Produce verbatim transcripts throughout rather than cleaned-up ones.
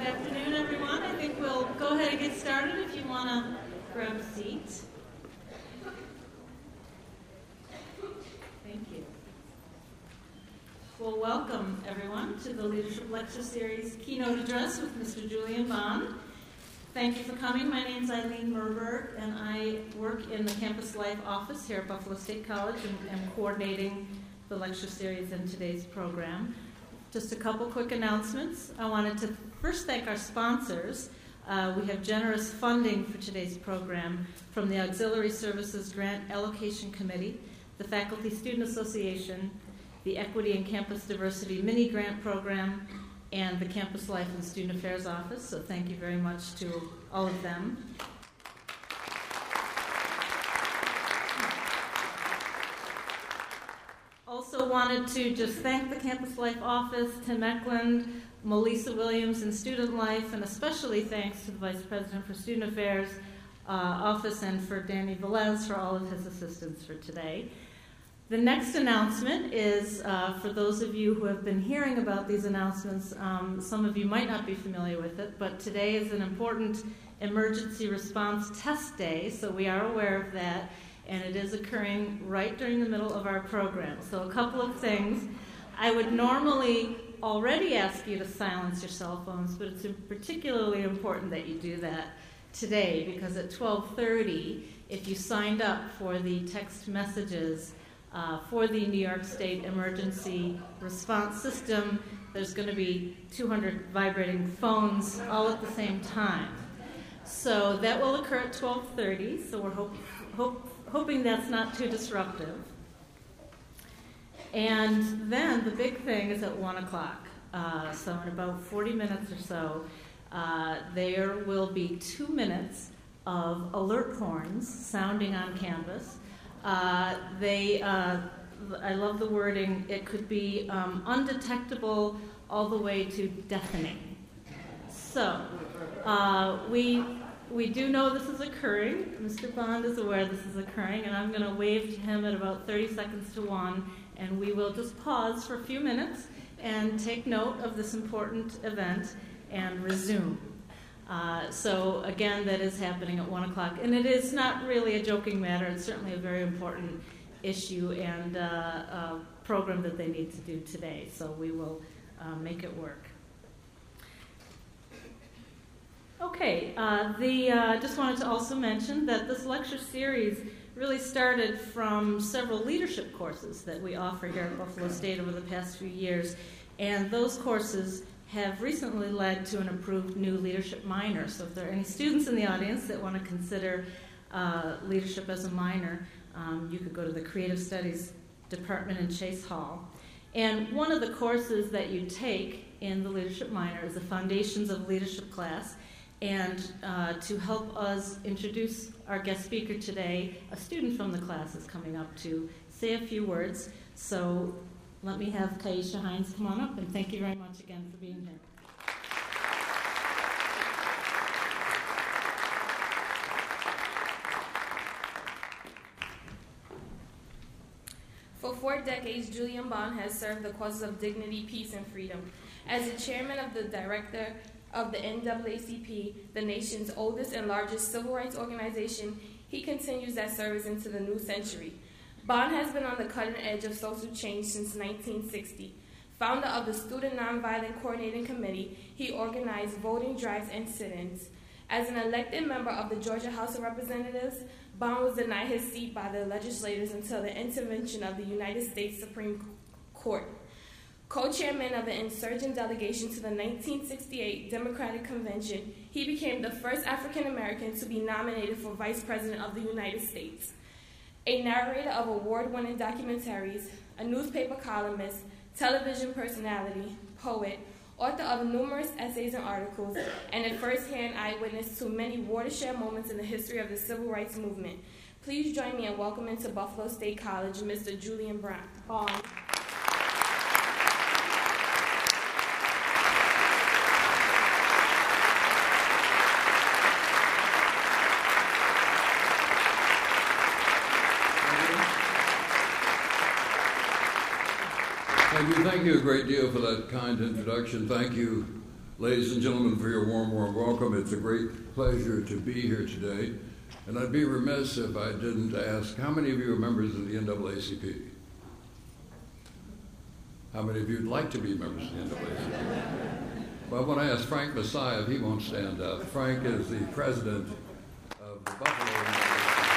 afternoon, everyone. I think we'll go ahead and get started if you want to grab a seat. Thank you. Well, welcome, everyone, to the Leadership Lecture Series Keynote Address with Mister Julian Bond. Thank you for coming. My name is Eileen Merberg, and I work in the Campus Life office here at Buffalo State College and am coordinating the lecture series in today's program. Just a couple quick announcements. I wanted to first thank our sponsors. Uh, we have generous funding for today's program from the Auxiliary Services Grant Allocation Committee, the Faculty Student Association, the Equity and Campus Diversity Mini Grant Program, and the Campus Life and Student Affairs Office. So thank you very much to all of them. Also wanted to just thank the Campus Life office, Tim Eklund, Melissa Williams in Student Life, and especially thanks to the Vice President for Student Affairs uh, office and for Danny Velez for all of his assistance for today. The next announcement is, uh, for those of you who have been hearing about these announcements, um, some of you might not be familiar with it, but today is an important emergency response test day, so we are aware of that. And it is occurring right during the middle of our program. So a couple of things. I would normally already ask you to silence your cell phones, but it's particularly important that you do that today, because at twelve thirty, if you signed up for the text messages uh, for the New York State Emergency Response System, there's going to be two hundred vibrating phones all at the same time. So that will occur at twelve thirty, so we're hope, hope hoping that's not too disruptive. And then the big thing is at one o'clock. Uh, so in about forty minutes or so, uh, there will be two minutes of alert horns sounding on campus. Uh, they, uh, I love the wording, it could be um, undetectable all the way to deafening. So uh, we... We do know this is occurring. Mister Bond is aware this is occurring, and I'm going to wave to him at about thirty seconds to one, and we will just pause for a few minutes and take note of this important event and resume. Uh, so, again, that is happening at one o'clock, and it is not really a joking matter. It's certainly a very important issue and uh, a program that they need to do today, so we will uh, make it work. Okay, uh, the uh, just wanted to also mention that this lecture series really started from several leadership courses that we offer here at Buffalo State over the past few years, and those courses have recently led to an approved new leadership minor. So if there are any students in the audience that want to consider uh, leadership as a minor, um, you could go to the Creative Studies Department in Chase Hall. And one of the courses that you take in the leadership minor is the Foundations of Leadership class. And uh, to help us introduce our guest speaker today, a student from the class is coming up to say a few words. So let me have Kaisha Hines come on up, and thank you very much again for being here. For four decades, Julian Bond has served the causes of dignity, peace, and freedom. As the chairman of the director of the N double A C P, the nation's oldest and largest civil rights organization, he continues that service into the new century. Bond has been on the cutting edge of social change since nineteen sixty. Founder of the Student Nonviolent Coordinating Committee, he organized voting drives and sit-ins. As an elected member of the Georgia House of Representatives, Bond was denied his seat by the legislators until the intervention of the United States Supreme Court. Co-chairman of the insurgent delegation to the nineteen sixty-eight Democratic Convention, he became the first African American to be nominated for Vice President of the United States. A narrator of award-winning documentaries, a newspaper columnist, television personality, poet, author of numerous essays and articles, and a first-hand eyewitness to many watershed moments in the history of the civil rights movement. Please join me in welcoming to Buffalo State College, Mister Julian Brown. Bond. Thank you, thank you a great deal for that kind introduction. Thank you ladies and gentlemen, for your warm, warm welcome. It's a great pleasure to be here today. And I'd be remiss if I didn't ask, how many of you are members of the N double A C P? How many of you would like to be members of the N double A C P? Well, when I ask Frank Messiah, he won't stand up. Frank is the president of the Buffalo N double A C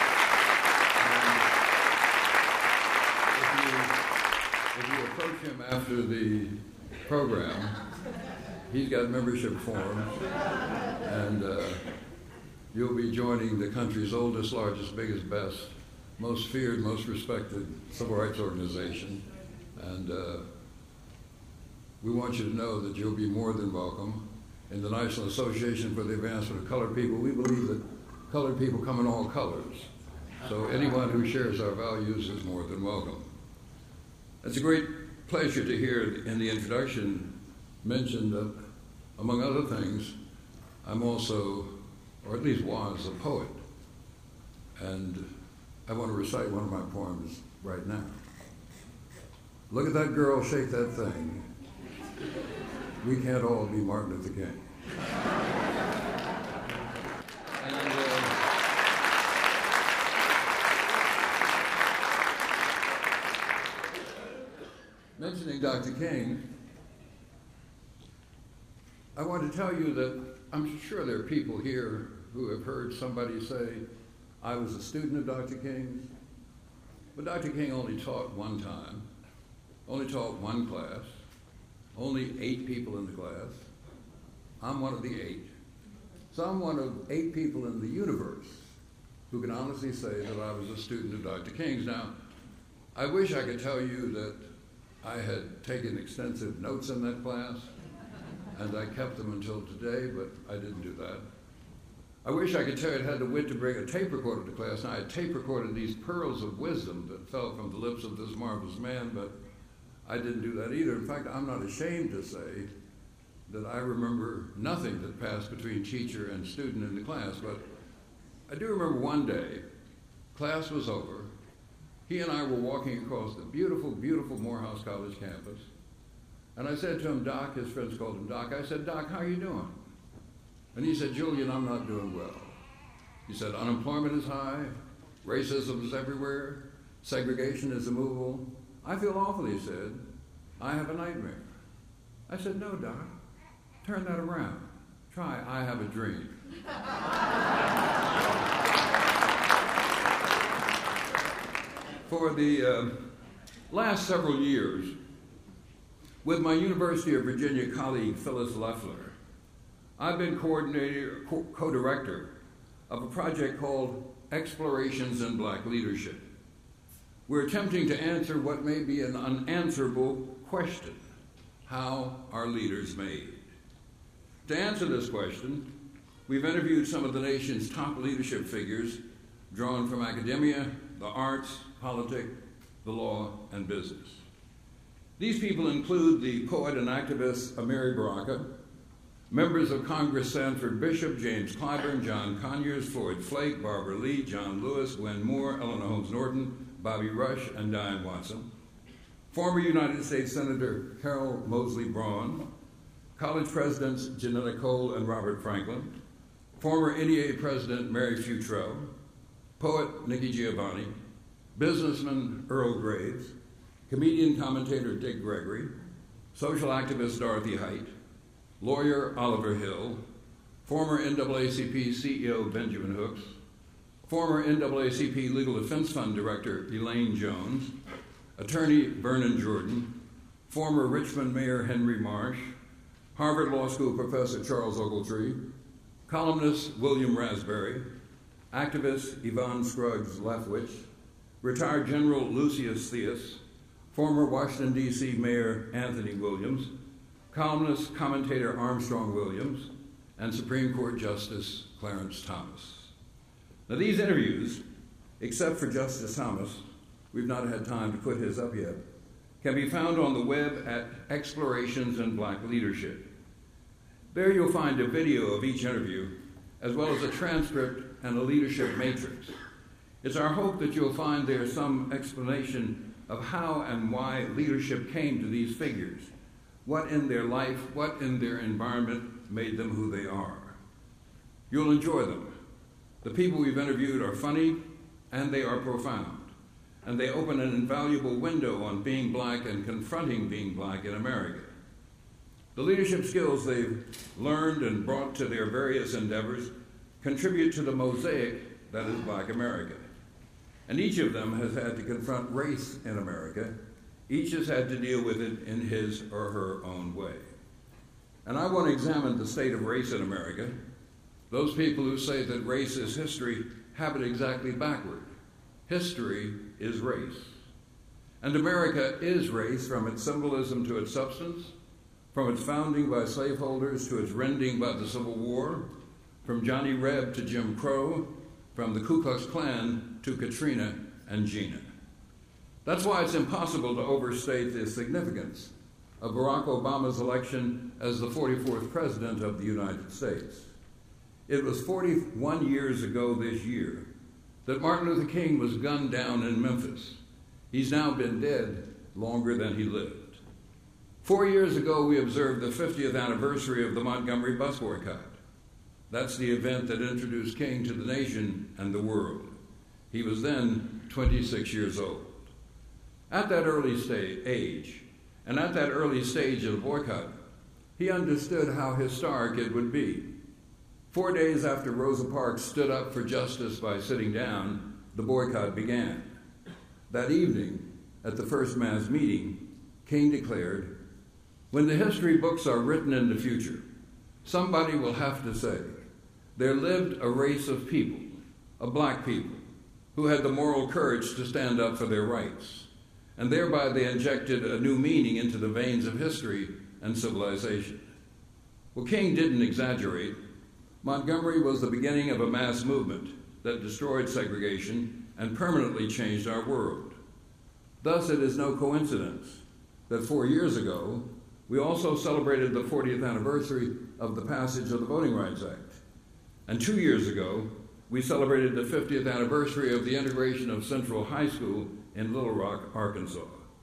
P. If you, if you approach him after the program, he's got membership forms, and uh, you'll be joining the country's oldest, largest, biggest, best, most feared, most respected civil rights organization. And uh, we want you to know that you'll be more than welcome. In the National Association for the Advancement of Colored People, we believe that colored people come in all colors. So anyone who shares our values is more than welcome. It's a great pleasure to hear in the introduction mentioned that, among other things, I'm also, or at least was, a poet. And I want to recite one of my poems right now. Look at that girl, shake that thing. We can't all be Martin Luther King. And, uh, mentioning Doctor King, I want to tell you that I'm sure there are people here who have heard somebody say, I was a student of Doctor King's, but Doctor King only taught one time, only taught one class, only eight people in the class. I'm one of the eight. So I'm one of eight people in the universe who can honestly say that I was a student of Doctor King's. Now, I wish I could tell you that I had taken extensive notes in that class, and I kept them until today, but I didn't do that. I wish I could tell you I had the wit to bring a tape recorder to class, and I had tape recorded these pearls of wisdom that fell from the lips of this marvelous man, but I didn't do that either. In fact, I'm not ashamed to say that I remember nothing that passed between teacher and student in the class, but I do remember one day, class was over, he and I were walking across the beautiful, beautiful Morehouse College campus, and I said to him, Doc, his friends called him Doc, I said, Doc, how are you doing? And he said, Julian, I'm not doing well. He said, unemployment is high, racism is everywhere, segregation is immovable. I feel awful, he said. I have a nightmare. I said, no, Doc, turn that around. Try, I have a dream. For the uh, last several years, with my University of Virginia colleague, Phyllis Loeffler, I've been coordinator, co- co-director of a project called Explorations in Black Leadership. We're attempting to answer what may be an unanswerable question: how are leaders made? To answer this question, we've interviewed some of the nation's top leadership figures, drawn from academia, the arts, politics, the law, and business. These people include the poet and activist Amiri Baraka, members of Congress Sanford Bishop, James Clyburn, John Conyers, Floyd Flake, Barbara Lee, John Lewis, Gwen Moore, Eleanor Holmes Norton, Bobby Rush, and Diane Watson, former United States Senator Carol Moseley Braun, college presidents Janetta Cole and Robert Franklin, former N E A President Mary Futrell, poet Nikki Giovanni, businessman Earl Graves, comedian commentator Dick Gregory, social activist Dorothy Height, lawyer Oliver Hill, former N double A C P C E O Benjamin Hooks, former N double A C P Legal Defense Fund Director Elaine Jones, attorney Vernon Jordan, former Richmond Mayor Henry Marsh, Harvard Law School professor Charles Ogletree, columnist William Raspberry, activist Yvonne Scruggs Lethwich, retired General Lucius Theus, former Washington, D C Mayor Anthony Williams, columnist, commentator Armstrong Williams, and Supreme Court Justice Clarence Thomas. Now, these interviews, except for Justice Thomas, we've not had time to put his up yet, can be found on the web at Explorations in Black Leadership. There you'll find a video of each interview, as well as a transcript and a leadership matrix. It's our hope that you'll find there some explanation of how and why leadership came to these figures, what in their life, what in their environment made them who they are. You'll enjoy them. The people we've interviewed are funny, and they are profound, and they open an invaluable window on being black and confronting being black in America. The leadership skills they've learned and brought to their various endeavors contribute to the mosaic that is Black America. And each of them has had to confront race in America. Each has had to deal with it in his or her own way. And I want to examine the state of race in America. Those people who say that race is history have it exactly backward. History is race. And America is race, from its symbolism to its substance, from its founding by slaveholders to its rending by the Civil War, from Johnny Reb to Jim Crow, from the Ku Klux Klan to Katrina and Gina. That's why it's impossible to overstate the significance of Barack Obama's election as the forty-fourth President of the United States. It was forty-one years ago this year that Martin Luther King was gunned down in Memphis. He's now been dead longer than he lived. Four years ago, we observed the fiftieth anniversary of the Montgomery bus boycott. That's the event that introduced King to the nation and the world. He was then twenty-six years old. At that early stage, age, and at that early stage of the boycott, he understood how historic it would be. Four days after Rosa Parks stood up for justice by sitting down, the boycott began. That evening, at the first mass meeting, King declared, "When the history books are written in the future, somebody will have to say, there lived a race of people, of black people, who had the moral courage to stand up for their rights, and thereby they injected a new meaning into the veins of history and civilization." Well, King didn't exaggerate. Montgomery was the beginning of a mass movement that destroyed segregation and permanently changed our world. Thus, it is no coincidence that four years ago, we also celebrated the fortieth anniversary of the passage of the Voting Rights Act. And two years ago, we celebrated the fiftieth anniversary of the integration of Central High School in Little Rock, Arkansas.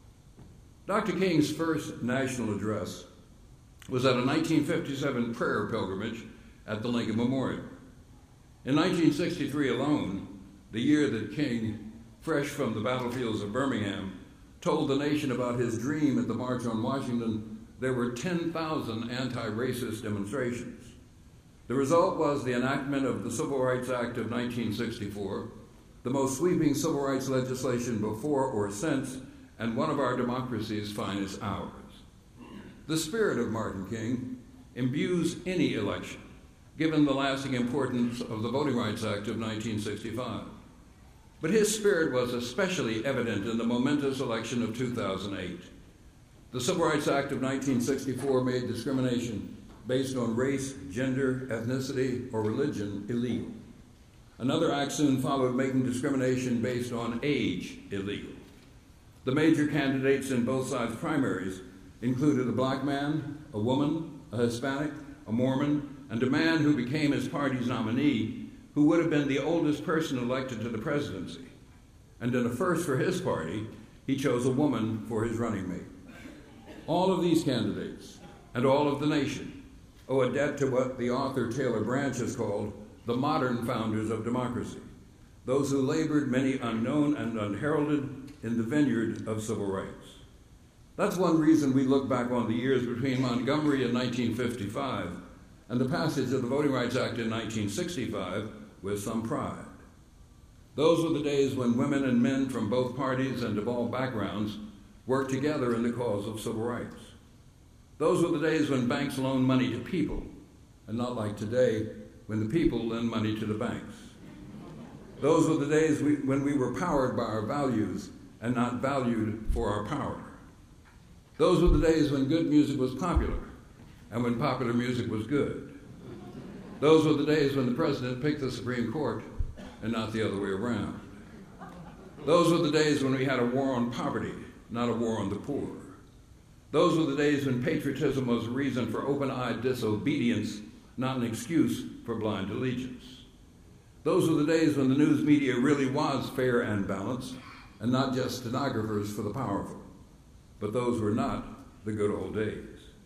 Doctor King's first national address was at a nineteen fifty-seven prayer pilgrimage at the Lincoln Memorial. In nineteen sixty-three alone, the year that King, fresh from the battlefields of Birmingham, told the nation about his dream at the March on Washington, there were ten thousand anti-racist demonstrations. The result was the enactment of the Civil Rights Act of nineteen sixty-four, the most sweeping civil rights legislation before or since, and one of our democracy's finest hours. The spirit of Martin King imbues any election, given the lasting importance of the Voting Rights Act of nineteen sixty-five. But his spirit was especially evident in the momentous election of two thousand eight. The Civil Rights Act of nineteen sixty-four made discrimination based on race, gender, ethnicity, or religion illegal. Another act soon followed making discrimination based on age illegal. The major candidates in both sides' primaries included a black man, a woman, a Hispanic, a Mormon, and a man who became his party's nominee, who would have been the oldest person elected to the presidency. And in a first for his party, he chose a woman for his running mate. All of these candidates, and all of the nation, owe a debt to what the author Taylor Branch has called the modern founders of democracy, those who labored, many unknown and unheralded, in the vineyard of civil rights. That's one reason we look back on the years between Montgomery in nineteen fifty-five and the passage of the Voting Rights Act in nineteen sixty-five with some pride. Those were the days when women and men from both parties and of all backgrounds worked together in the cause of civil rights. Those were the days when banks loaned money to people, and not like today, when the people lend money to the banks. Those were the days we, when we were powered by our values and not valued for our power. Those were the days when good music was popular and when popular music was good. Those were the days when the president picked the Supreme Court and not the other way around. Those were the days when we had a war on poverty, not a war on the poor. Those were the days when patriotism was a reason for open-eyed disobedience, not an excuse for blind allegiance. Those were the days when the news media really was fair and balanced, and not just stenographers for the powerful. But those were not the good old days.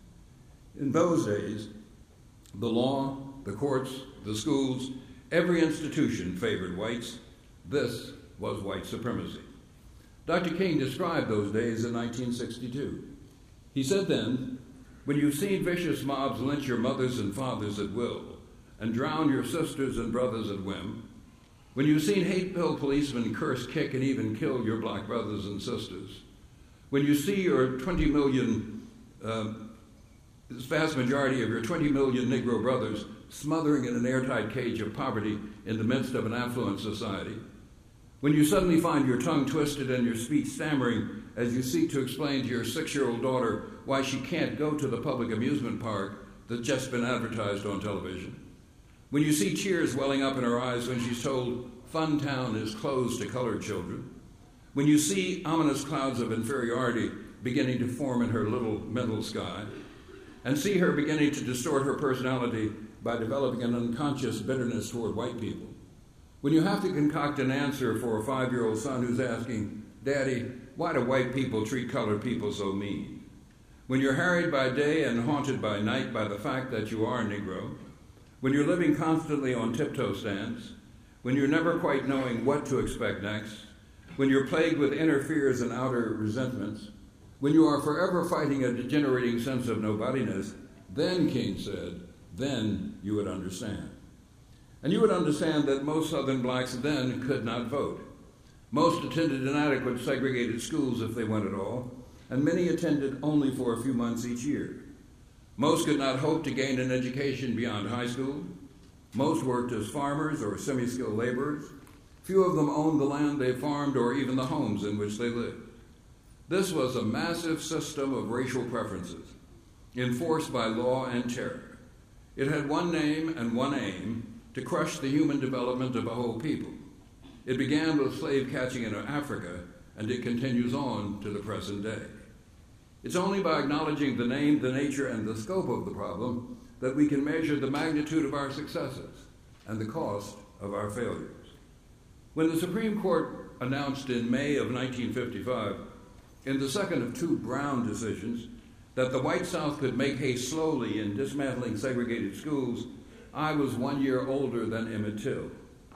In those days, the law, the courts, the schools, every institution favored whites. This was white supremacy. Doctor King described those days in nineteen sixty-two. He said then, "When you've seen vicious mobs lynch your mothers and fathers at will and drown your sisters and brothers at whim, when you've seen hate-filled policemen curse, kick, and even kill your black brothers and sisters, when you see your twenty million, uh, this vast majority of your twenty million Negro brothers smothering in an airtight cage of poverty in the midst of an affluent society, when you suddenly find your tongue twisted and your speech stammering as you seek to explain to your six-year-old daughter why she can't go to the public amusement park that's just been advertised on television, when you see tears welling up in her eyes when she's told Funtown is closed to colored children, when you see ominous clouds of inferiority beginning to form in her little mental sky, and see her beginning to distort her personality by developing an unconscious bitterness toward white people, when you have to concoct an answer for a five-year-old son who's asking, "Daddy, why do white people treat colored people so mean?" When you're harried by day and haunted by night by the fact that you are a Negro, when you're living constantly on tiptoe stands, when you're never quite knowing what to expect next, when you're plagued with inner fears and outer resentments, when you are forever fighting a degenerating sense of nobodiness, then, King said, then you would understand. And you would understand that most Southern blacks then could not vote. Most attended inadequate segregated schools if they went at all, and many attended only for a few months each year. Most could not hope to gain an education beyond high school. Most worked as farmers or semi-skilled laborers. Few of them owned the land they farmed or even the homes in which they lived. This was a massive system of racial preferences, enforced by law and terror. It had one name and one aim: to crush the human development of a whole people. It began with slave catching in Africa, and it continues on to the present day. It's only by acknowledging the name, the nature, and the scope of the problem that we can measure the magnitude of our successes and the cost of our failures. When the Supreme Court announced in May of nineteen fifty-five, in the second of two Brown decisions, that the white South could make hay slowly in dismantling segregated schools, I was one year older than Emmett Till.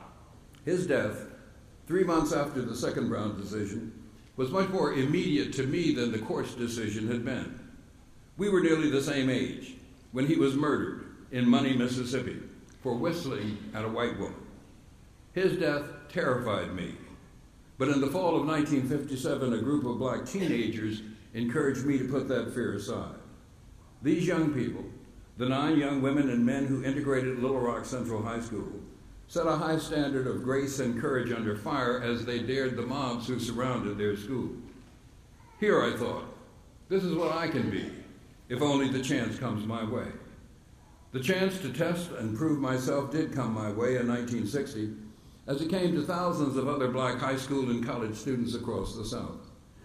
His death, three months after the second Brown decision, was much more immediate to me than the court's decision had been. We were nearly the same age when he was murdered in Money, Mississippi, for whistling at a white woman. His death terrified me, but in the fall of nineteen fifty-seven, a group of black teenagers encouraged me to put that fear aside. These young people, the nine young women and men who integrated Little Rock Central High School, set a high standard of grace and courage under fire as they dared the mobs who surrounded their school. Here, I thought, this is what I can be, if only the chance comes my way. The chance to test and prove myself did come my way in nineteen sixty, as it came to thousands of other black high school and college students across the South.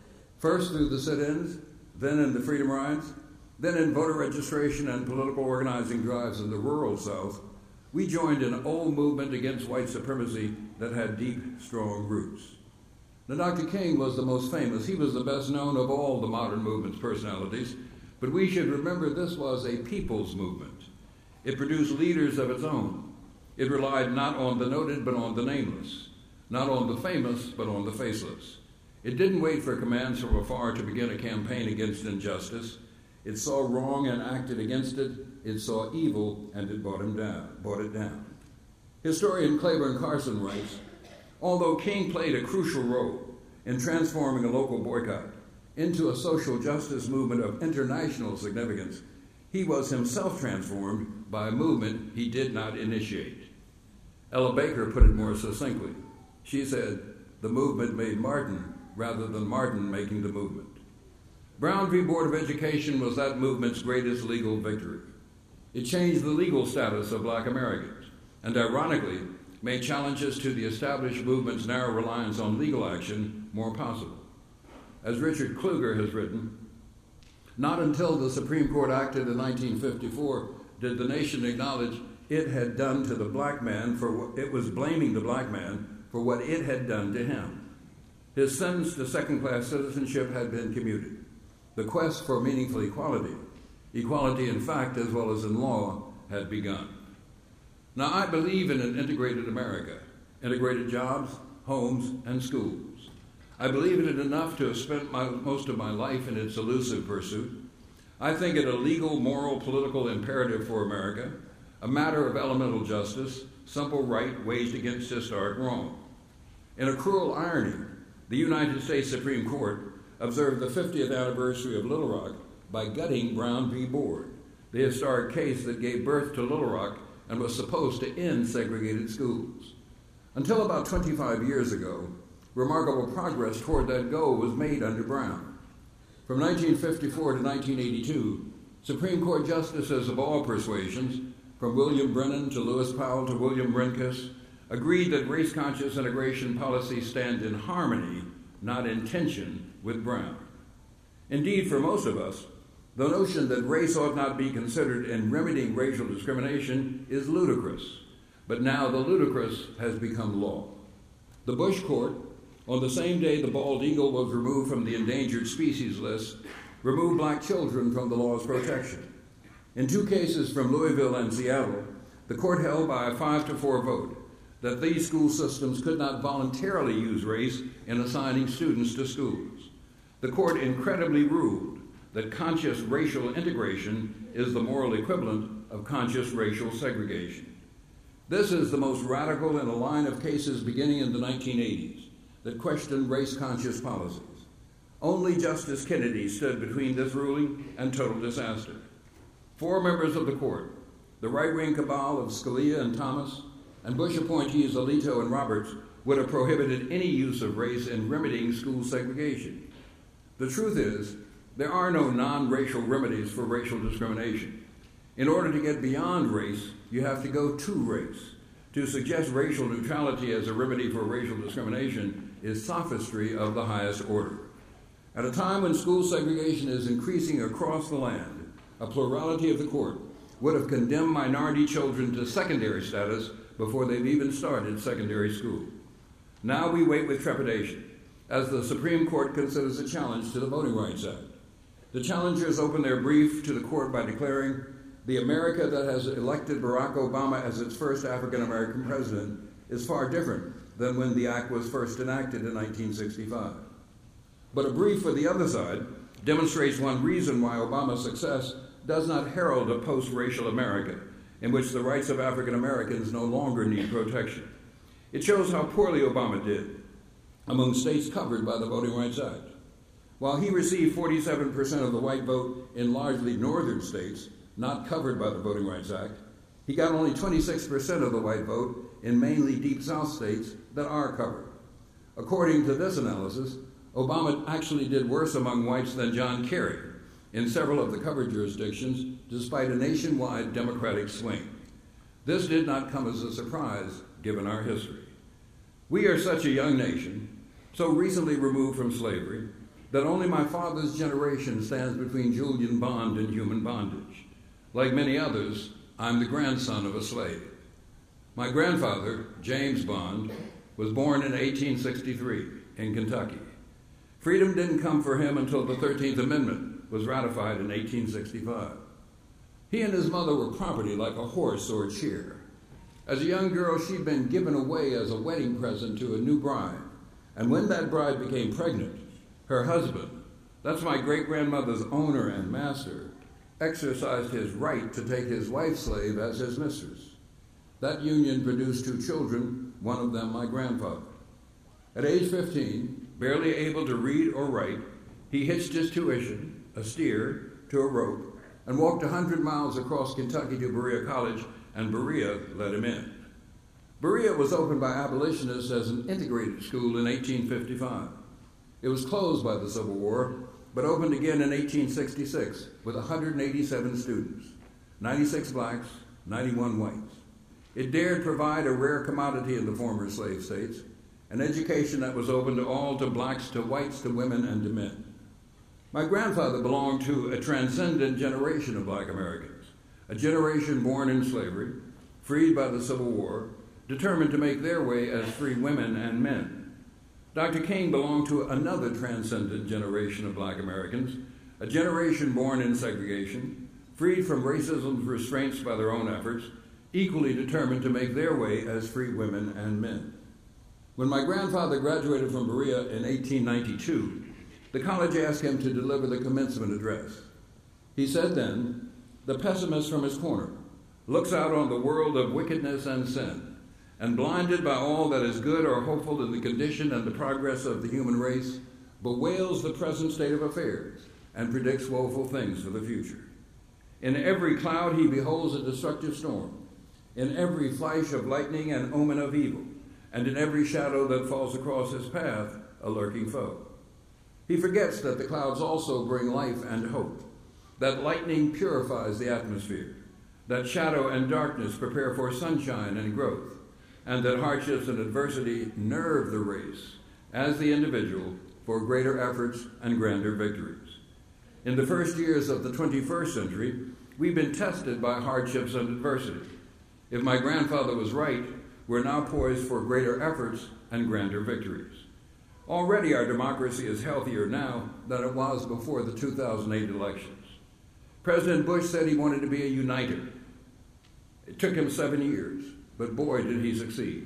First through the sit-ins, then in the freedom rides, then in voter registration and political organizing drives in the rural South, we joined an old movement against white supremacy that had deep, strong roots. Now, Doctor King was the most famous. He was the best known of all the modern movement's personalities, but we should remember this was a people's movement. It produced leaders of its own. It relied not on the noted, but on the nameless, not on the famous, but on the faceless. It didn't wait for commands from afar to begin a campaign against injustice. It saw wrong and acted against it. It saw evil and it brought him down, brought it down. Historian Claiborne Carson writes, although King played a crucial role in transforming a local boycott into a social justice movement of international significance, he was himself transformed by a movement he did not initiate. Ella Baker put it more succinctly. She said, the movement made Martin rather than Martin making the movement. Brown v. Board of Education was that movement's greatest legal victory. It changed the legal status of black Americans and, ironically, made challenges to the established movement's narrow reliance on legal action more possible. As Richard Kluger has written, not until the Supreme Court acted in nineteen fifty-four did the nation acknowledge it had done to the black man for what it was blaming the black man for what it had done to him. His sentence to second-class citizenship had been commuted. The quest for meaningful equality Equality in fact as well as in law had begun. Now, I believe in an integrated America, integrated jobs, homes, and schools. I believe in it enough to have spent my, most of my life in its elusive pursuit. I think it a legal, moral, political imperative for America, a matter of elemental justice, simple right waged against historic wrong. In a cruel irony, the United States Supreme Court observed the fiftieth anniversary of Little Rock by gutting Brown v. Board, the historic case that gave birth to Little Rock and was supposed to end segregated schools. Until about twenty-five years ago, remarkable progress toward that goal was made under Brown. From nineteen fifty-four to nineteen eighty-two, Supreme Court justices of all persuasions, from William Brennan to Lewis Powell to William Rehnquist, agreed that race-conscious integration policies stand in harmony, not in tension, with Brown. Indeed, for most of us, the notion that race ought not be considered in remedying racial discrimination is ludicrous, but now the ludicrous has become law. The Bush Court, on the same day the bald eagle was removed from the endangered species list, removed black children from the law's protection. In two cases from Louisville and Seattle, the court held by a five to four vote that these school systems could not voluntarily use race in assigning students to schools. The court incredibly ruled that conscious racial integration is the moral equivalent of conscious racial segregation. This is the most radical in a line of cases beginning in the nineteen eighties that questioned race-conscious policies. Only Justice Kennedy stood between this ruling and total disaster. Four members of the court, the right-wing cabal of Scalia and Thomas, and Bush appointees Alito and Roberts, would have prohibited any use of race in remedying school segregation. The truth is, there are no non-racial remedies for racial discrimination. In order to get beyond race, you have to go to race. To suggest racial neutrality as a remedy for racial discrimination is sophistry of the highest order. At a time when school segregation is increasing across the land, a plurality of the court would have condemned minority children to secondary status before they've even started secondary school. Now we wait with trepidation as the Supreme Court considers a challenge to the Voting Rights Act. The challengers open their brief to the court by declaring, "The America that has elected Barack Obama as its first African-American president is far different than when the act was first enacted in nineteen sixty-five. But a brief for the other side demonstrates one reason why Obama's success does not herald a post-racial America in which the rights of African Americans no longer need protection. It shows how poorly Obama did among states covered by the Voting Rights Act. While he received forty-seven percent of the white vote in largely northern states not covered by the Voting Rights Act, he got only twenty-six percent of the white vote in mainly deep South states that are covered. According to this analysis, Obama actually did worse among whites than John Kerry in several of the covered jurisdictions, despite a nationwide Democratic swing. This did not come as a surprise, given our history. We are such a young nation, so recently removed from slavery, that only my father's generation stands between Julian bond and human bondage. Like many others, I'm the grandson of a slave. My grandfather, James Bond, was born in eighteen sixty-three in Kentucky. Freedom didn't come for him until the thirteenth Amendment was ratified in eighteen sixty-five. He and his mother were property like a horse or a chair. As a young girl, she'd been given away as a wedding present to a new bride. And when that bride became pregnant, her husband, that's my great-grandmother's owner and master, exercised his right to take his wife slave as his mistress. That union produced two children, one of them my grandfather. At age fifteen, barely able to read or write, he hitched his tuition, a steer, to a rope, and walked one hundred miles across Kentucky to Berea College, and Berea let him in. Berea was opened by abolitionists as an integrated school in eighteen fifty-five. It was closed by the Civil War, but opened again in eighteen sixty-six with one hundred eighty-seven students, ninety-six blacks, ninety-one whites. It dared provide a rare commodity in the former slave states, an education that was open to all, to blacks, to whites, to women, and to men. My grandfather belonged to a transcendent generation of black Americans, a generation born in slavery, freed by the Civil War, determined to make their way as free women and men. Doctor King belonged to another transcendent generation of black Americans, a generation born in segregation, freed from racism's restraints by their own efforts, equally determined to make their way as free women and men. When my grandfather graduated from Berea in eighteen ninety-two, the college asked him to deliver the commencement address. He said then, "The pessimist from his corner looks out on the world of wickedness and sin, and blinded by all that is good or hopeful in the condition and the progress of the human race, bewails the present state of affairs and predicts woeful things for the future. In every cloud he beholds a destructive storm, in every flash of lightning an omen of evil, and in every shadow that falls across his path a lurking foe. He forgets that the clouds also bring life and hope, that lightning purifies the atmosphere, that shadow and darkness prepare for sunshine and growth, and that hardships and adversity nerve the race as the individual for greater efforts and grander victories. In the first years of the twenty-first century, we've been tested by hardships and adversity. If my grandfather was right, we're now poised for greater efforts and grander victories. Already our democracy is healthier now than it was before the two thousand eight elections. President Bush said he wanted to be a uniter. It took him seven years, but boy, did he succeed.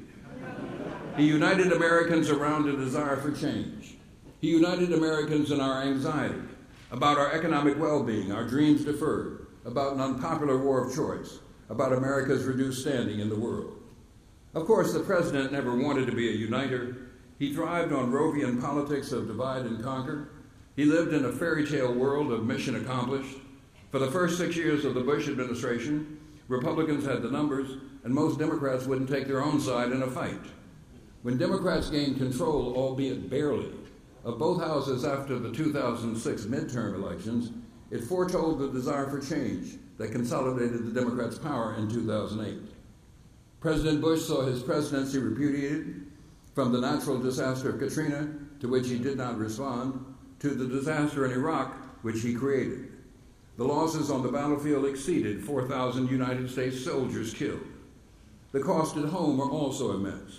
He united Americans around a desire for change. He united Americans in our anxiety about our economic well-being, our dreams deferred, about an unpopular war of choice, about America's reduced standing in the world. Of course, the president never wanted to be a uniter. He thrived on Rovian politics of divide and conquer. He lived in a fairy tale world of mission accomplished. For the first six years of the Bush administration, Republicans had the numbers, and most Democrats wouldn't take their own side in a fight. When Democrats gained control, albeit barely, of both houses after the two thousand six midterm elections, it foretold the desire for change that consolidated the Democrats' power in two thousand eight. President Bush saw his presidency repudiated, from the natural disaster of Katrina, to which he did not respond, to the disaster in Iraq, which he created. The losses on the battlefield exceeded four thousand United States soldiers killed. The costs at home are also immense.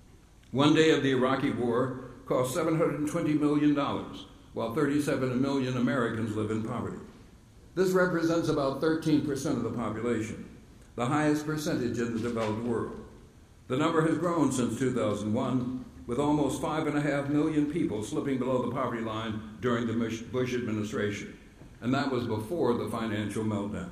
One day of the Iraqi war cost seven hundred twenty million dollars, while thirty-seven million Americans live in poverty. This represents about thirteen percent of the population, the highest percentage in the developed world. The number has grown since two thousand one, with almost five and a half million people slipping below the poverty line during the Bush administration, and that was before the financial meltdown.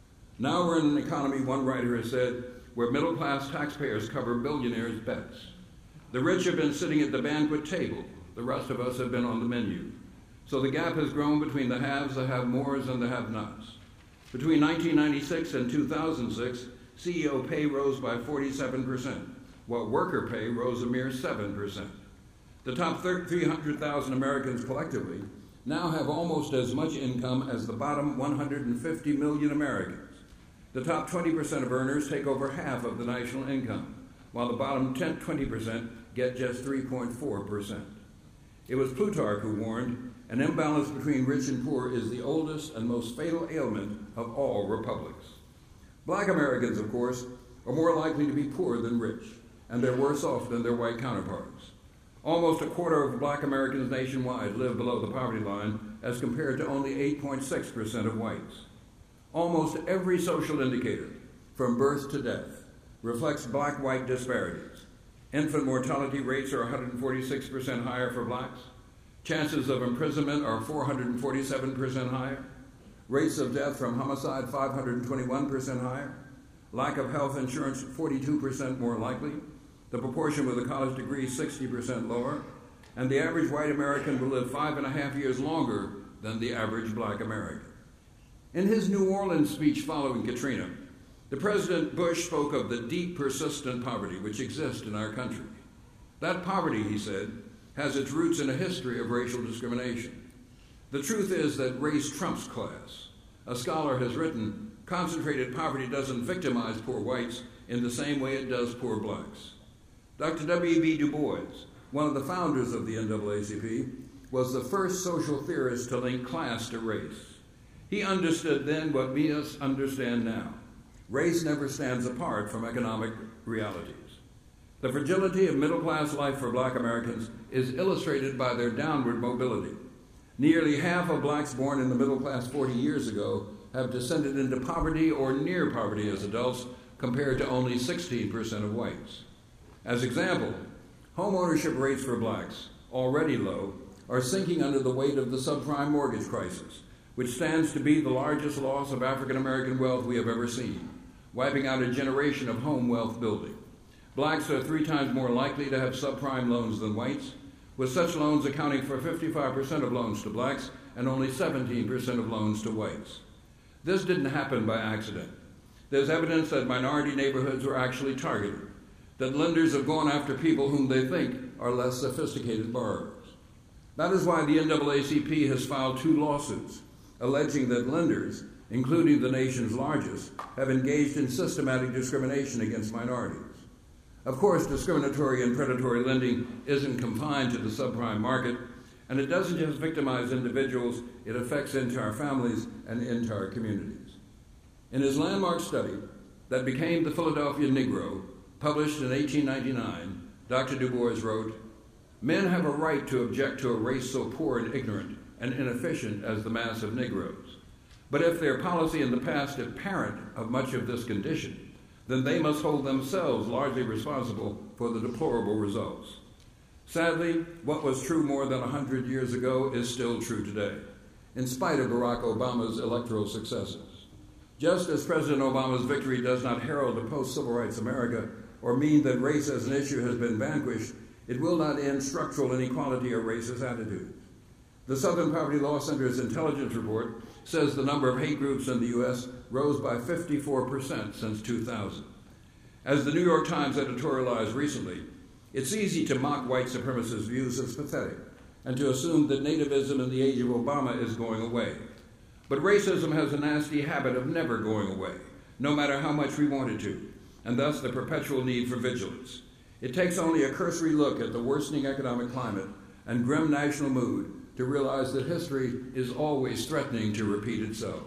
Now we're in an economy, one writer has said, where middle-class taxpayers cover billionaires' bets. The rich have been sitting at the banquet table. The rest of us have been on the menu. So the gap has grown between the haves, the have-mores, and the have-nots. Between nineteen ninety-six and two thousand six, C E O pay rose by forty-seven percent, while worker pay rose a mere seven percent. The top three hundred thousand Americans collectively now have almost as much income as the bottom one hundred fifty million Americans. The top twenty percent of earners take over half of the national income, while the bottom ten, twenty percent get just three point four percent. It was Plutarch who warned, an imbalance between rich and poor is the oldest and most fatal ailment of all republics. Black Americans, of course, are more likely to be poor than rich, and they're worse off than their white counterparts. Almost a quarter of black Americans nationwide live below the poverty line, as compared to only eight point six percent of whites. Almost every social indicator, from birth to death, reflects black-white disparities. Infant mortality rates are one hundred forty-six percent higher for blacks. Chances of imprisonment are four hundred forty-seven percent higher. Rates of death from homicide five hundred twenty-one percent higher. Lack of health insurance forty-two percent more likely. The proportion with a college degree sixty percent lower. And the average white American will live five and a half years longer than the average black American. In his New Orleans speech following Katrina, the President Bush spoke of the deep, persistent poverty which exists in our country. That poverty, he said, has its roots in a history of racial discrimination. The truth is that race trumps class. A scholar has written, concentrated poverty doesn't victimize poor whites in the same way it does poor blacks. Doctor W B Du Bois, one of the founders of the N double A C P, was the first social theorist to link class to race. He understood then what we understand now. Race never stands apart from economic realities. The fragility of middle-class life for black Americans is illustrated by their downward mobility. Nearly half of blacks born in the middle class forty years ago have descended into poverty or near poverty as adults, compared to only sixteen percent of whites. As example, home ownership rates for blacks, already low, are sinking under the weight of the subprime mortgage crisis, which stands to be the largest loss of African American wealth we have ever seen, wiping out a generation of home wealth building. Blacks are three times more likely to have subprime loans than whites, with such loans accounting for fifty-five percent of loans to blacks and only seventeen percent of loans to whites. This didn't happen by accident. There's evidence that minority neighborhoods were actually targeted, that lenders have gone after people whom they think are less sophisticated borrowers. That is why the N double A C P has filed two lawsuits, alleging that lenders, including the nation's largest, have engaged in systematic discrimination against minorities. Of course, discriminatory and predatory lending isn't confined to the subprime market, and it doesn't just victimize individuals, it affects entire families and entire communities. In his landmark study that became The Philadelphia Negro, published in eighteen ninety-nine, Doctor Du Bois wrote, "Men have a right to object to a race so poor and ignorant and inefficient as the mass of Negroes. But if their policy in the past is parent of much of this condition, then they must hold themselves largely responsible for the deplorable results." Sadly, what was true more than one hundred years ago is still true today, in spite of Barack Obama's electoral successes. Just as President Obama's victory does not herald a post-civil rights America or mean that race as an issue has been vanquished, it will not end structural inequality or racist attitudes. The Southern Poverty Law Center's intelligence report says the number of hate groups in the U S rose by fifty-four percent since two thousand. As the New York Times editorialized recently, it's easy to mock white supremacist views as pathetic and to assume that nativism in the age of Obama is going away. But racism has a nasty habit of never going away, no matter how much we want it to, and thus the perpetual need for vigilance. It takes only a cursory look at the worsening economic climate and grim national mood to realize that history is always threatening to repeat itself.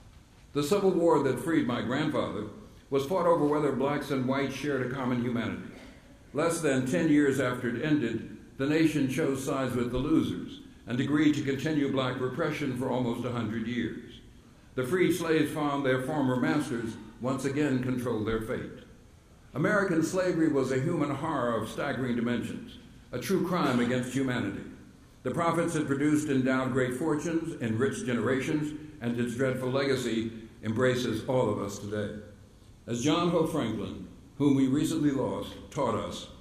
The Civil War that freed my grandfather was fought over whether blacks and whites shared a common humanity. Less than ten years after it ended, the nation chose sides with the losers and agreed to continue black repression for almost one hundred years. The freed slaves found their former masters once again controlled their fate. American slavery was a human horror of staggering dimensions, a true crime against humanity. The profits it produced endowed great fortunes, enriched generations, and its dreadful legacy embraces all of us today. As John Hope Franklin, whom we recently lost, taught us,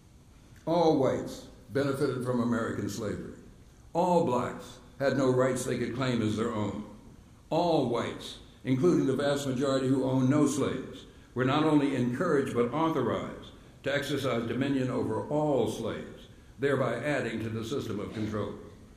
all whites benefited from American slavery. All blacks had no rights they could claim as their own. All whites, including the vast majority who owned no slaves, were not only encouraged but authorized to exercise dominion over all slaves, thereby adding to the system of control.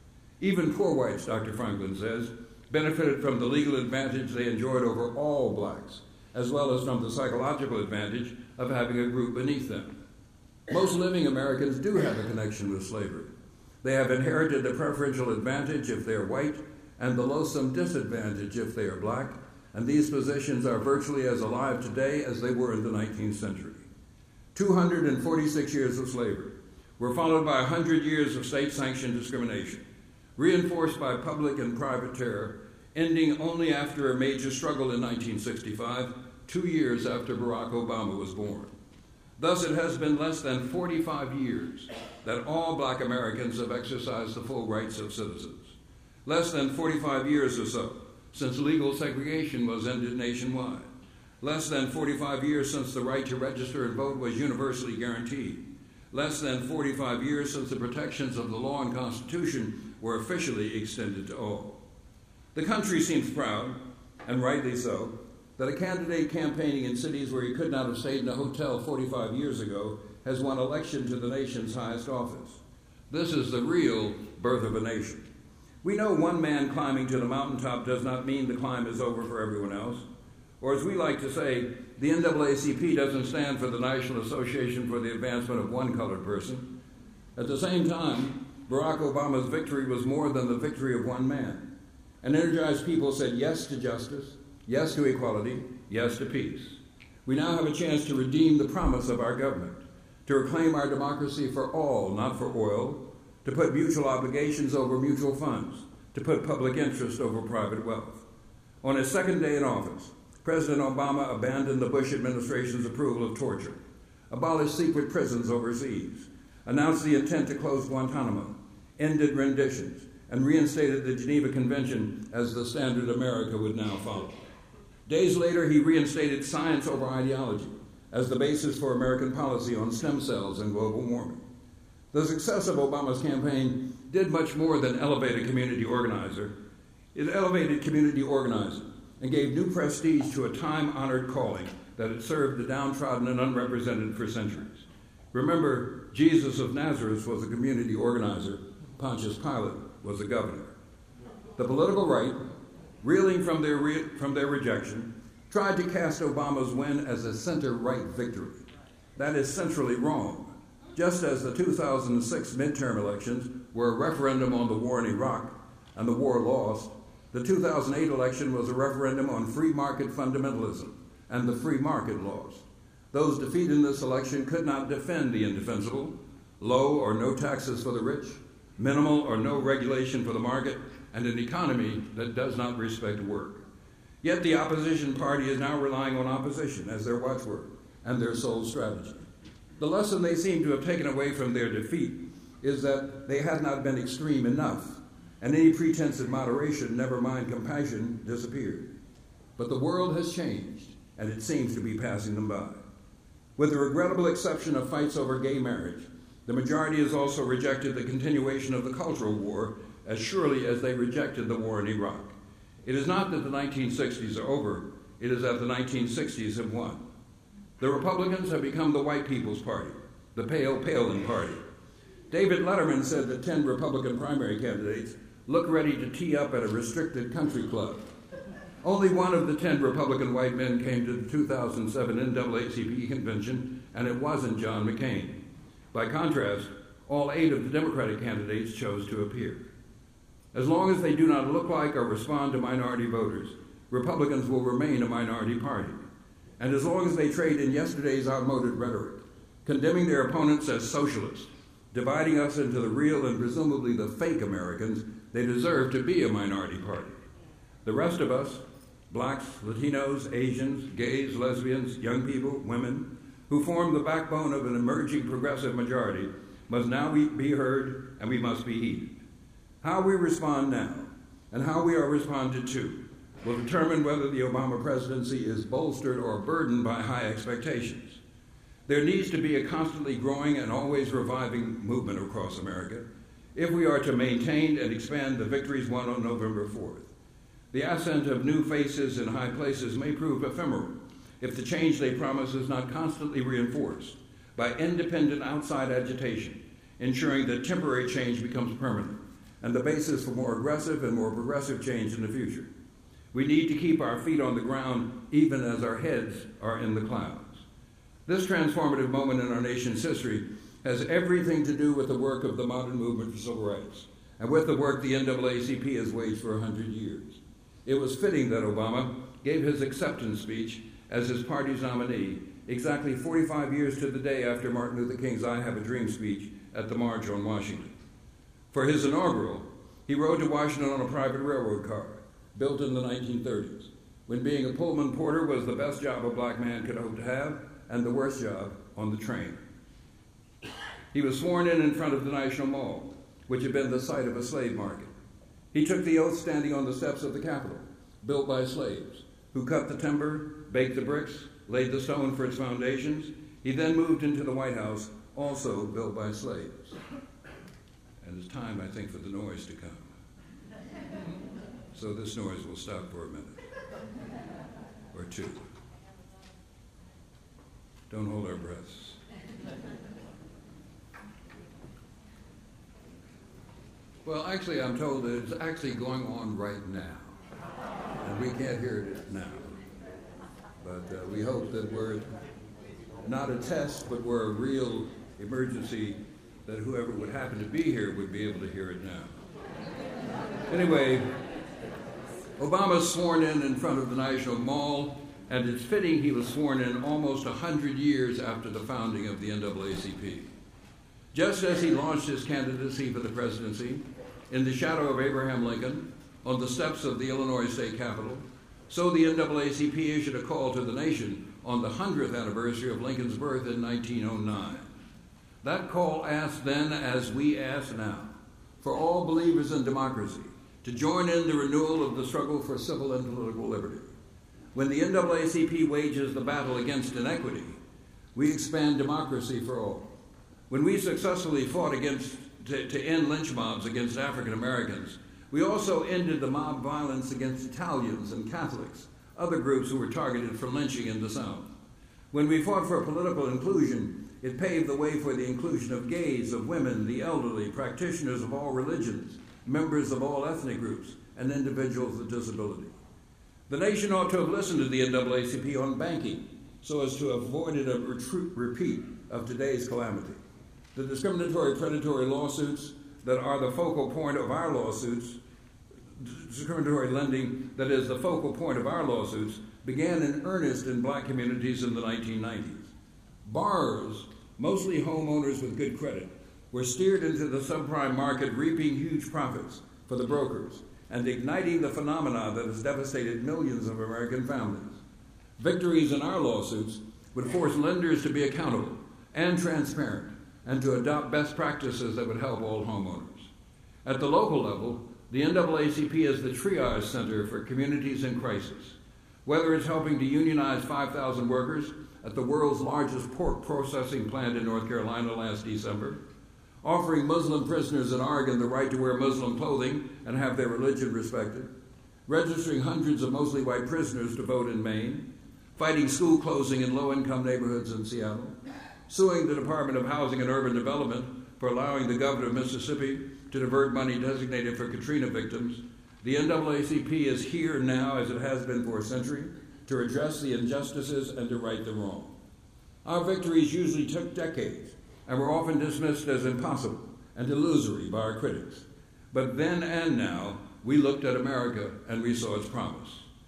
Even poor whites, Doctor Franklin says, benefited from the legal advantage they enjoyed over all blacks, as well as from the psychological advantage of having a group beneath them. Most living Americans do have a connection with slavery. They have inherited the preferential advantage if they are white and the loathsome disadvantage if they are black, and these positions are virtually as alive today as they were in the nineteenth century. two hundred forty-six years of slavery were followed by one hundred years of state-sanctioned discrimination, reinforced by public and private terror, ending only after a major struggle in nineteen sixty-five, two years after Barack Obama was born. Thus, it has been less than forty-five years that all black Americans have exercised the full rights of citizens. Less than forty-five years or so since legal segregation was ended nationwide. Less than forty-five years since the right to register and vote was universally guaranteed. Less than forty-five years since the protections of the law and Constitution were officially extended to all. The country seems proud, and rightly so, that a candidate campaigning in cities where he could not have stayed in a hotel forty-five years ago has won election to the nation's highest office. This is the real birth of a nation. We know one man climbing to the mountaintop does not mean the climb is over for everyone else. Or as we like to say, the N double A C P doesn't stand for the National Association for the Advancement of One Colored Person. At the same time, Barack Obama's victory was more than the victory of one man. An energized people said yes to justice, yes to equality, yes to peace. We now have a chance to redeem the promise of our government, to reclaim our democracy for all, not for oil, to put mutual obligations over mutual funds, to put public interest over private wealth. On his second day in office, President Obama abandoned the Bush administration's approval of torture, abolished secret prisons overseas, announced the intent to close Guantanamo, ended renditions, and reinstated the Geneva Convention as the standard America would now follow. Days later, he reinstated science over ideology as the basis for American policy on stem cells and global warming. The success of Obama's campaign did much more than elevate a community organizer. It elevated community organizing and gave new prestige to a time-honored calling that had served the downtrodden and unrepresented for centuries. Remember, Jesus of Nazareth was a community organizer. Pontius Pilate was a governor. The political right, reeling from their, re- from their rejection, tried to cast Obama's win as a center-right victory. That is centrally wrong. Just as the two thousand six midterm elections were a referendum on the war in Iraq and the war lost, the two thousand eight election was a referendum on free market fundamentalism and the free market lost. Those defeated in this election could not defend the indefensible, low or no taxes for the rich, minimal or no regulation for the market, and an economy that does not respect work. Yet the opposition party is now relying on opposition as their watchword and their sole strategy. The lesson they seem to have taken away from their defeat is that they had not been extreme enough, and any pretense of moderation, never mind compassion, disappeared. But the world has changed, and it seems to be passing them by. With the regrettable exception of fights over gay marriage, the majority has also rejected the continuation of the cultural war as surely as they rejected the war in Iraq. It is not that the nineteen sixties are over, it is that the nineteen sixties have won. The Republicans have become the white people's party, the pale Palin party. David Letterman said that ten Republican primary candidates look ready to tee up at a restricted country club. Only one of the ten Republican white men came to the two thousand seven N double A C P convention, and it wasn't John McCain. By contrast, all eight of the Democratic candidates chose to appear. As long as they do not look like or respond to minority voters, Republicans will remain a minority party. And as long as they trade in yesterday's outmoded rhetoric, condemning their opponents as socialists, dividing us into the real and presumably the fake Americans, they deserve to be a minority party. The rest of us, blacks, Latinos, Asians, gays, lesbians, young people, women, who form the backbone of an emerging progressive majority, must now be heard and we must be heeded. How we respond now and how we are responded to will determine whether the Obama presidency is bolstered or burdened by high expectations. There needs to be a constantly growing and always reviving movement across America if we are to maintain and expand the victories won on November fourth. The ascent of new faces in high places may prove ephemeral if the change they promise is not constantly reinforced by independent outside agitation, ensuring that temporary change becomes permanent and the basis for more aggressive and more progressive change in the future. We need to keep our feet on the ground even as our heads are in the clouds. This transformative moment in our nation's history has everything to do with the work of the modern movement for civil rights and with the work the N double A C P has waged for one hundred years. It was fitting that Obama gave his acceptance speech as his party's nominee exactly forty-five years to the day after Martin Luther King's I Have a Dream speech at the March on Washington. For his inaugural, he rode to Washington on a private railroad car, built in the nineteen thirties, when being a Pullman porter was the best job a black man could hope to have and the worst job on the train. He was sworn in in front of the National Mall, which had been the site of a slave market. He took the oath standing on the steps of the Capitol, built by slaves, who cut the timber, baked the bricks, laid the stone for its foundations. He then moved into the White House, also built by slaves. And it's time, I think, for the noise to come. So this noise will stop for a minute or two. Don't hold our breaths. Well, actually, I'm told that it's actually going on right now, and we can't hear it now. But uh, we hope that we're not a test, but we're a real emergency, that whoever would happen to be here would be able to hear it now. Anyway, Obama's sworn in in front of the National Mall, and it's fitting he was sworn in almost one hundred years after the founding of the N double A C P. Just as he launched his candidacy for the presidency, in the shadow of Abraham Lincoln, on the steps of the Illinois State Capitol, So the N double A C P issued a call to the nation on the hundredth anniversary of Lincoln's birth in nineteen oh nine. That call asked then, as we ask now, for all believers in democracy to join in the renewal of the struggle for civil and political liberty. When the N double A C P wages the battle against inequity, we expand democracy for all. When we successfully fought against, to, to end lynch mobs against African Americans, we also ended the mob violence against Italians and Catholics, other groups who were targeted for lynching in the South. When we fought for political inclusion, it paved the way for the inclusion of gays, of women, the elderly, practitioners of all religions, members of all ethnic groups, and individuals with disability. The nation ought to have listened to the N double A C P on banking so as to have avoided a retru- repeat of today's calamity. The discriminatory predatory lawsuits that are the focal point of our lawsuits, discriminatory lending that is the focal point of our lawsuits, began in earnest in black communities in the nineteen nineties. Borrowers, mostly homeowners with good credit, were steered into the subprime market, reaping huge profits for the brokers and igniting the phenomena that has devastated millions of American families. Victories in our lawsuits would force lenders to be accountable and transparent and to adopt best practices that would help all homeowners. At the local level, the N double A C P is the triage center for communities in crisis. Whether it's helping to unionize five thousand workers at the world's largest pork processing plant in North Carolina last December, offering Muslim prisoners in Oregon the right to wear Muslim clothing and have their religion respected, registering hundreds of mostly white prisoners to vote in Maine, fighting school closing in low-income neighborhoods in Seattle, suing the Department of Housing and Urban Development for allowing the governor of Mississippi to divert money designated for Katrina victims. The N double A C P is here now, as it has been for a century, to redress the injustices and to right the wrong. Our victories usually took decades and were often dismissed as impossible and illusory by our critics. But then and now, we looked at America and we saw its promise.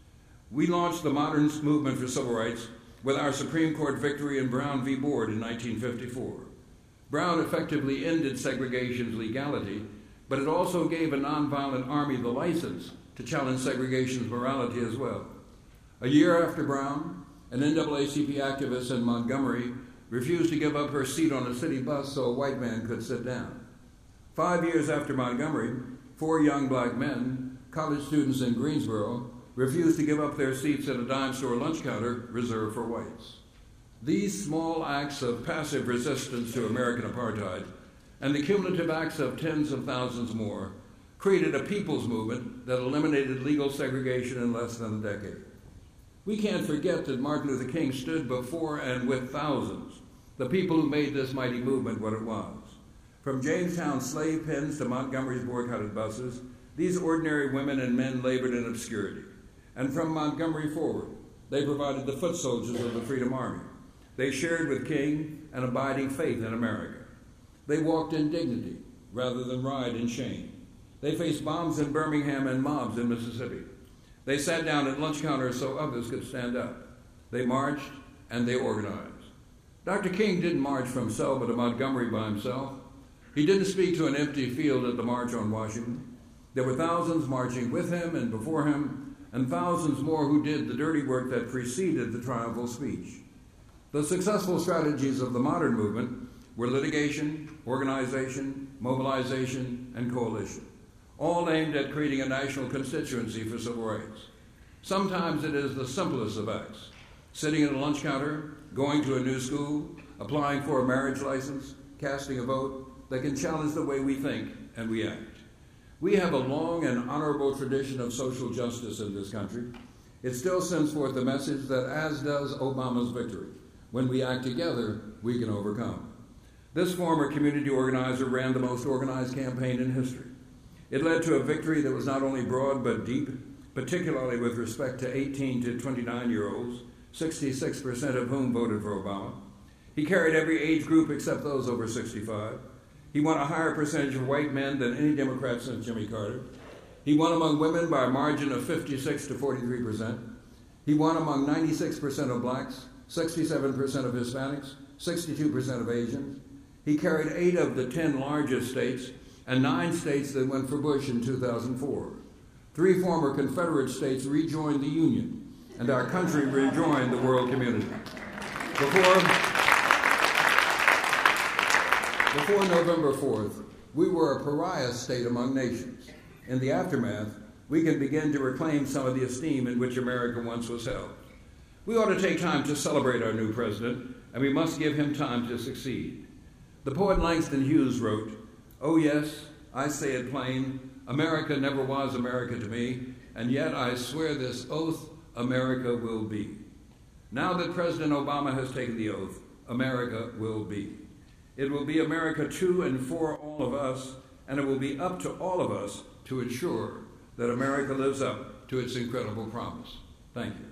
We launched the modern movement for civil rights with our Supreme Court victory in Brown v. Board in nineteen fifty-four. Brown effectively ended segregation's legality, but it also gave a nonviolent army the license to challenge segregation's morality as well. A year after Brown, an N double A C P activist in Montgomery refused to give up her seat on a city bus so a white man could sit down. Five years after Montgomery, four young black men, college students in Greensboro, refused to give up their seats at a dime store lunch counter reserved for whites. These small acts of passive resistance to American apartheid and the cumulative acts of tens of thousands more created a people's movement that eliminated legal segregation in less than a decade. We can't forget that Martin Luther King stood before and with thousands, the people who made this mighty movement what it was. From Jamestown's slave pens to Montgomery's boycotted buses, these ordinary women and men labored in obscurity. And from Montgomery forward, they provided the foot soldiers of the Freedom Army. They shared with King an abiding faith in America. They walked in dignity rather than ride in shame. They faced bombs in Birmingham and mobs in Mississippi. They sat down at lunch counters so others could stand up. They marched and they organized. Doctor King didn't march from Selma to Montgomery by himself. He didn't speak to an empty field at the March on Washington. There were thousands marching with him and before him, and thousands more who did the dirty work that preceded the triumphal speech. The successful strategies of the modern movement were litigation, organization, mobilization, and coalition, all aimed at creating a national constituency for civil rights. Sometimes it is the simplest of acts, sitting at a lunch counter, going to a new school, applying for a marriage license, casting a vote that can challenge the way we think and we act. We have a long and honorable tradition of social justice in this country. It still sends forth the message that, as does Obama's victory, when we act together, we can overcome. This former community organizer ran the most organized campaign in history. It led to a victory that was not only broad but deep, particularly with respect to eighteen to twenty-nine-year-olds, sixty-six percent of whom voted for Obama. He carried every age group except those over sixty-five. He won a higher percentage of white men than any Democrat since Jimmy Carter. He won among women by a margin of fifty-six to forty-three percent. He won among ninety-six percent of blacks, sixty-seven percent of Hispanics, sixty-two percent of Asians. He carried eight of the ten largest states and nine states that went for Bush in two thousand four. Three former Confederate states rejoined the Union, and our country rejoined the world community. Before, before November fourth, we were a pariah state among nations. In the aftermath, we can begin to reclaim some of the esteem in which America once was held. We ought to take time to celebrate our new president, and we must give him time to succeed. The poet Langston Hughes wrote, "Oh yes, I say it plain, America never was America to me, and yet I swear this oath, America will be." Now that President Obama has taken the oath, America will be. It will be America to and for all of us, and it will be up to all of us to ensure that America lives up to its incredible promise. Thank you.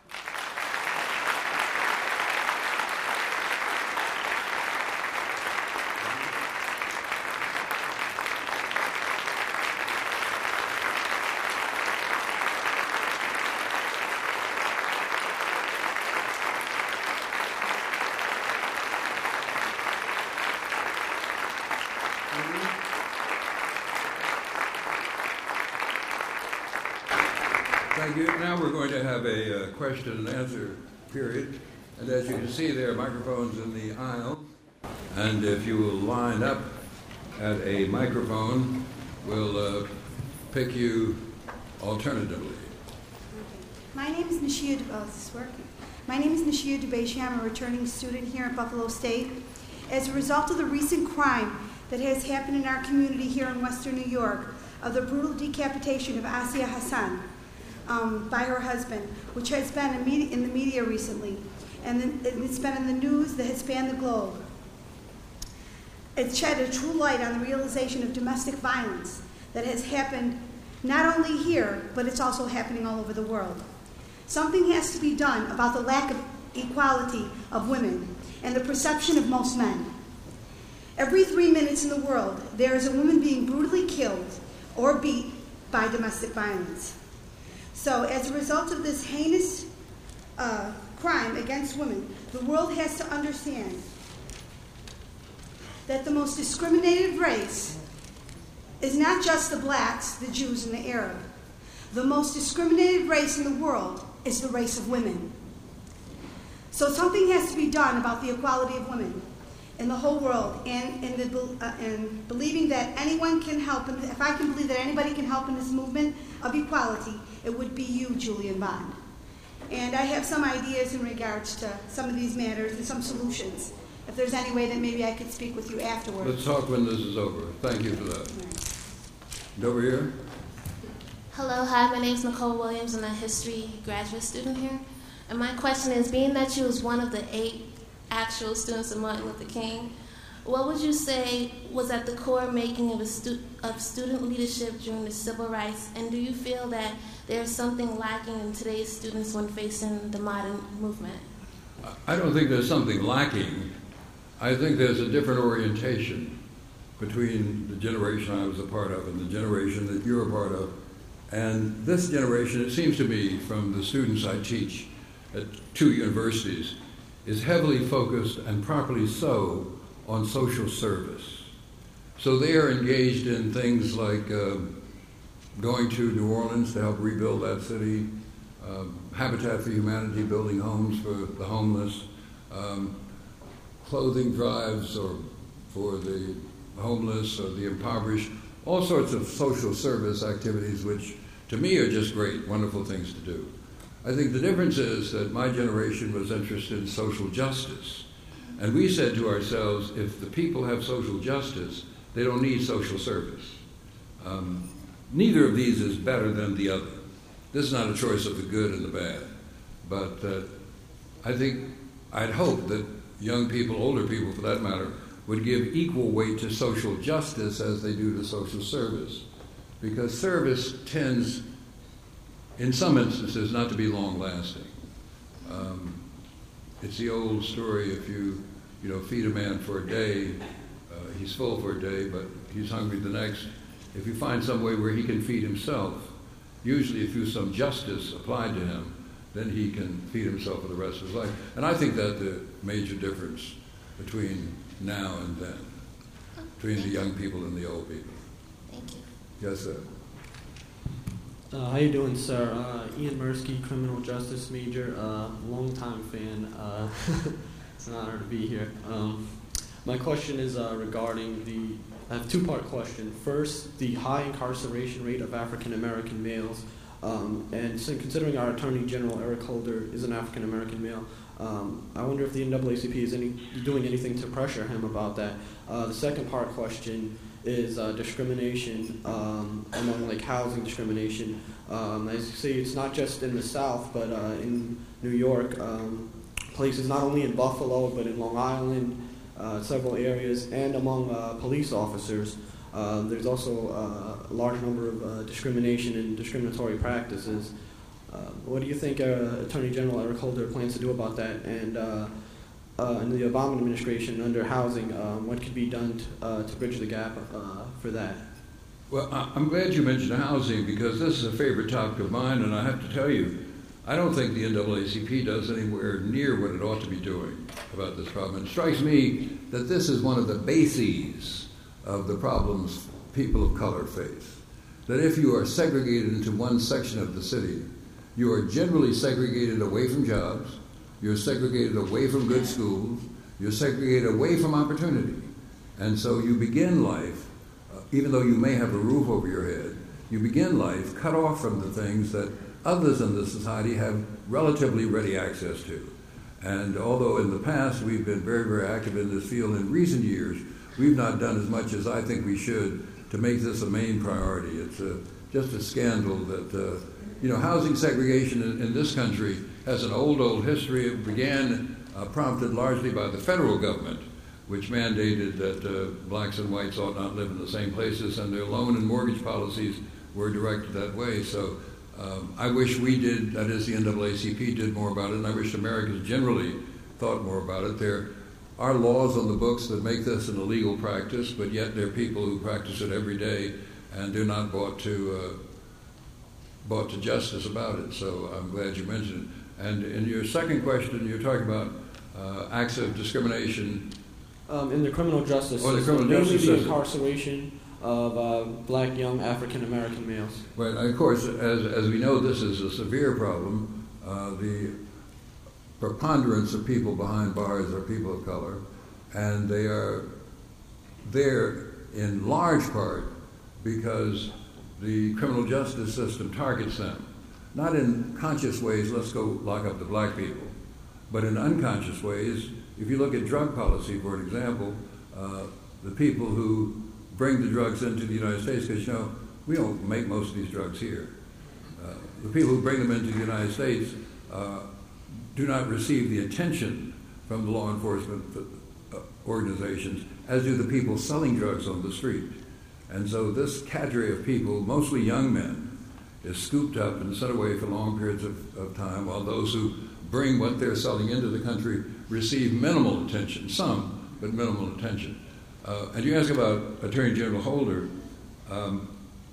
Thank you. Now we're going to have a uh, question and answer period. And as you can see, there are microphones in the aisle. And if you will line up at a microphone, we'll uh, pick you alternatively. My name is Nashia Dubé. Oh, is this working? My name is Nashia Dubé. I'm a returning student here at Buffalo State. As a result of the recent crime that has happened in our community here in Western New York, of the brutal decapitation of Asiya Hassan um, by her husband, which has been in, media, in the media recently, and then it's been in the news that has spanned the globe. It's shed a true light on the realization of domestic violence that has happened not only here, but it's also happening all over the world. Something has to be done about the lack of equality of women and the perception of most men. Every three minutes in the world, there is a woman being brutally killed or beat by domestic violence. So as a result of this heinous uh, crime against women, the world has to understand that the most discriminated race is not just the blacks, the Jews, and the Arab. The most discriminated race in the world is the race of women. So something has to be done about the equality of women in the whole world, and, and, the, uh, and believing that anyone can help, and if I can believe that anybody can help in this movement of equality, it would be you, Julian Bond. And I have some ideas in regards to some of these matters and some solutions. If there's any way that maybe I could speak with you afterwards. Let's talk when this is over. Thank you for that. And over here. Hello, hi, my name is Nicole Williams. I'm a history graduate student here. And my question is, being that you was one of the eight actual students of Martin Luther King, what would you say was at the core making of, a stu- of student leadership during the civil rights? And do you feel that there's something lacking in today's students when facing the modern movement? I don't think there's something lacking. I think there's a different orientation between the generation I was a part of and the generation that you're a part of. And this generation, it seems to me, from the students I teach at two universities, is heavily focused, and properly so, on social service. So they are engaged in things like uh, going to New Orleans to help rebuild that city, uh, Habitat for Humanity, building homes for the homeless, um, clothing drives or for the homeless or the impoverished, all sorts of social service activities which to me are just great, wonderful things to do. I think the difference is that my generation was interested in social justice. And we said to ourselves, if the people have social justice, they don't need social service. Um, neither of these is better than the other. This is not a choice of the good and the bad. But uh, I think, I'd hope that young people, older people for that matter, would give equal weight to social justice as they do to social service. Because service tends, in some instances, not to be long-lasting. Um, it's the old story, if you, you know, feed a man for a day, uh, he's full for a day, but he's hungry the next. If you find some way where he can feed himself, usually through some justice applied to him, then he can feed himself for the rest of his life. And I think that's the major difference between now and then, between the young people and the old people. Thank you. Yes, sir. Uh, how you doing, sir? Uh, Ian Mursky, criminal justice major, uh, longtime fan. Uh, it's an honor to be here. Um, my question is uh, regarding the, I have a two-part question. First, the high incarceration rate of African American males, um, and so considering our Attorney General Eric Holder is an African American male, um, I wonder if the N double A C P is any, doing anything to pressure him about that. Uh, the second part question is uh, discrimination um, among like housing discrimination. Um, as you see, it's not just in the South, but uh, in New York, um, places not only in Buffalo, but in Long Island, uh, several areas, and among uh, police officers. Uh, there's also uh, a large number of uh, discrimination and discriminatory practices. Uh, what do you think uh, Attorney General Eric Holder plans to do about that? And uh, Uh, in the Obama administration under housing, um, what could be done t- uh, to bridge the gap uh, for that? Well, I- I'm glad you mentioned housing because this is a favorite topic of mine, and I have to tell you, I don't think the N double A C P does anywhere near what it ought to be doing about this problem. It strikes me that this is one of the bases of the problems people of color face. That if you are segregated into one section of the city, you are generally segregated away from jobs, you're segregated away from good schools, you're segregated away from opportunity. And so you begin life, uh, even though you may have a roof over your head, you begin life cut off from the things that others in the society have relatively ready access to. And although in the past we've been very, very active in this field, in recent years we've not done as much as I think we should to make this a main priority. It's a, just a scandal that, uh, you know, housing segregation in, in this country has an old, old history. It began uh, prompted largely by the federal government, which mandated that uh, blacks and whites ought not live in the same places, and their loan and mortgage policies were directed that way. So um, I wish we did, that is the N double A C P did more about it, and I wish Americans generally thought more about it. There are laws on the books that make this an illegal practice, but yet there are people who practice it every day and do not brought to uh, brought to justice about it. So I'm glad you mentioned it. And in your second question, you're talking about uh, acts of discrimination. Um, in the criminal justice oh, the system, criminal mainly justice the system. incarceration of uh, black young African American males. Right. Of course, as, as we know, this is a severe problem. Uh, the preponderance of people behind bars are people of color, and they are there in large part because the criminal justice system targets them. Not in conscious ways, let's go lock up the black people, but in unconscious ways. If you look at drug policy, for an example, uh, the people who bring the drugs into the United States, because, you know, we don't make most of these drugs here. Uh, the people who bring them into the United States uh, do not receive the attention from the law enforcement uh, organizations as do the people selling drugs on the street. And so this cadre of people, mostly young men, is scooped up and sent away for long periods of, of time, while those who bring what they're selling into the country receive minimal attention, some, but minimal attention. Uh, and you ask about Attorney General Holder. Um,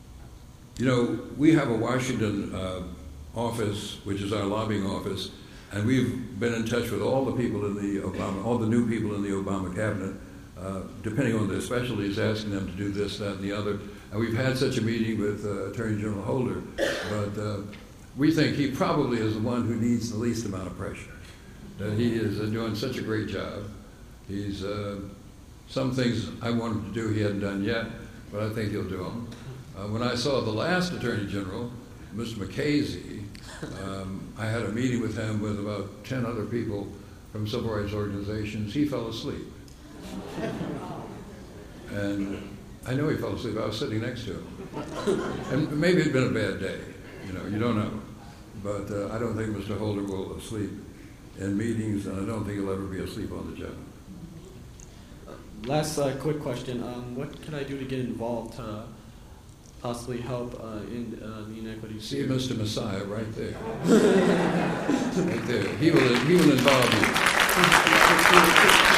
you know, we have a Washington uh, office, which is our lobbying office, and we've been in touch with all the people in the Obama, all the new people in the Obama cabinet, uh, depending on their specialties, asking them to do this, that, and the other. And we've had such a meeting with uh, Attorney General Holder, but uh, we think he probably is the one who needs the least amount of pressure. That he is uh, doing such a great job. He's uh, some things I want him to do he hadn't done yet, but I think he'll do them. Uh, when I saw the last Attorney General, Mister McCasey, um, I had a meeting with him with about ten other people from civil rights organizations. He fell asleep. And I know he fell asleep. I was sitting next to him. And maybe it'd been a bad day. You know, you don't know. But uh, I don't think Mister Holder will sleep in meetings, and I don't think he'll ever be asleep on the job. Last uh, quick question. Um, what can I do to get involved to possibly help uh, in uh, the inequities? See Mister Messiah right there. Right there. He will, he will involve you.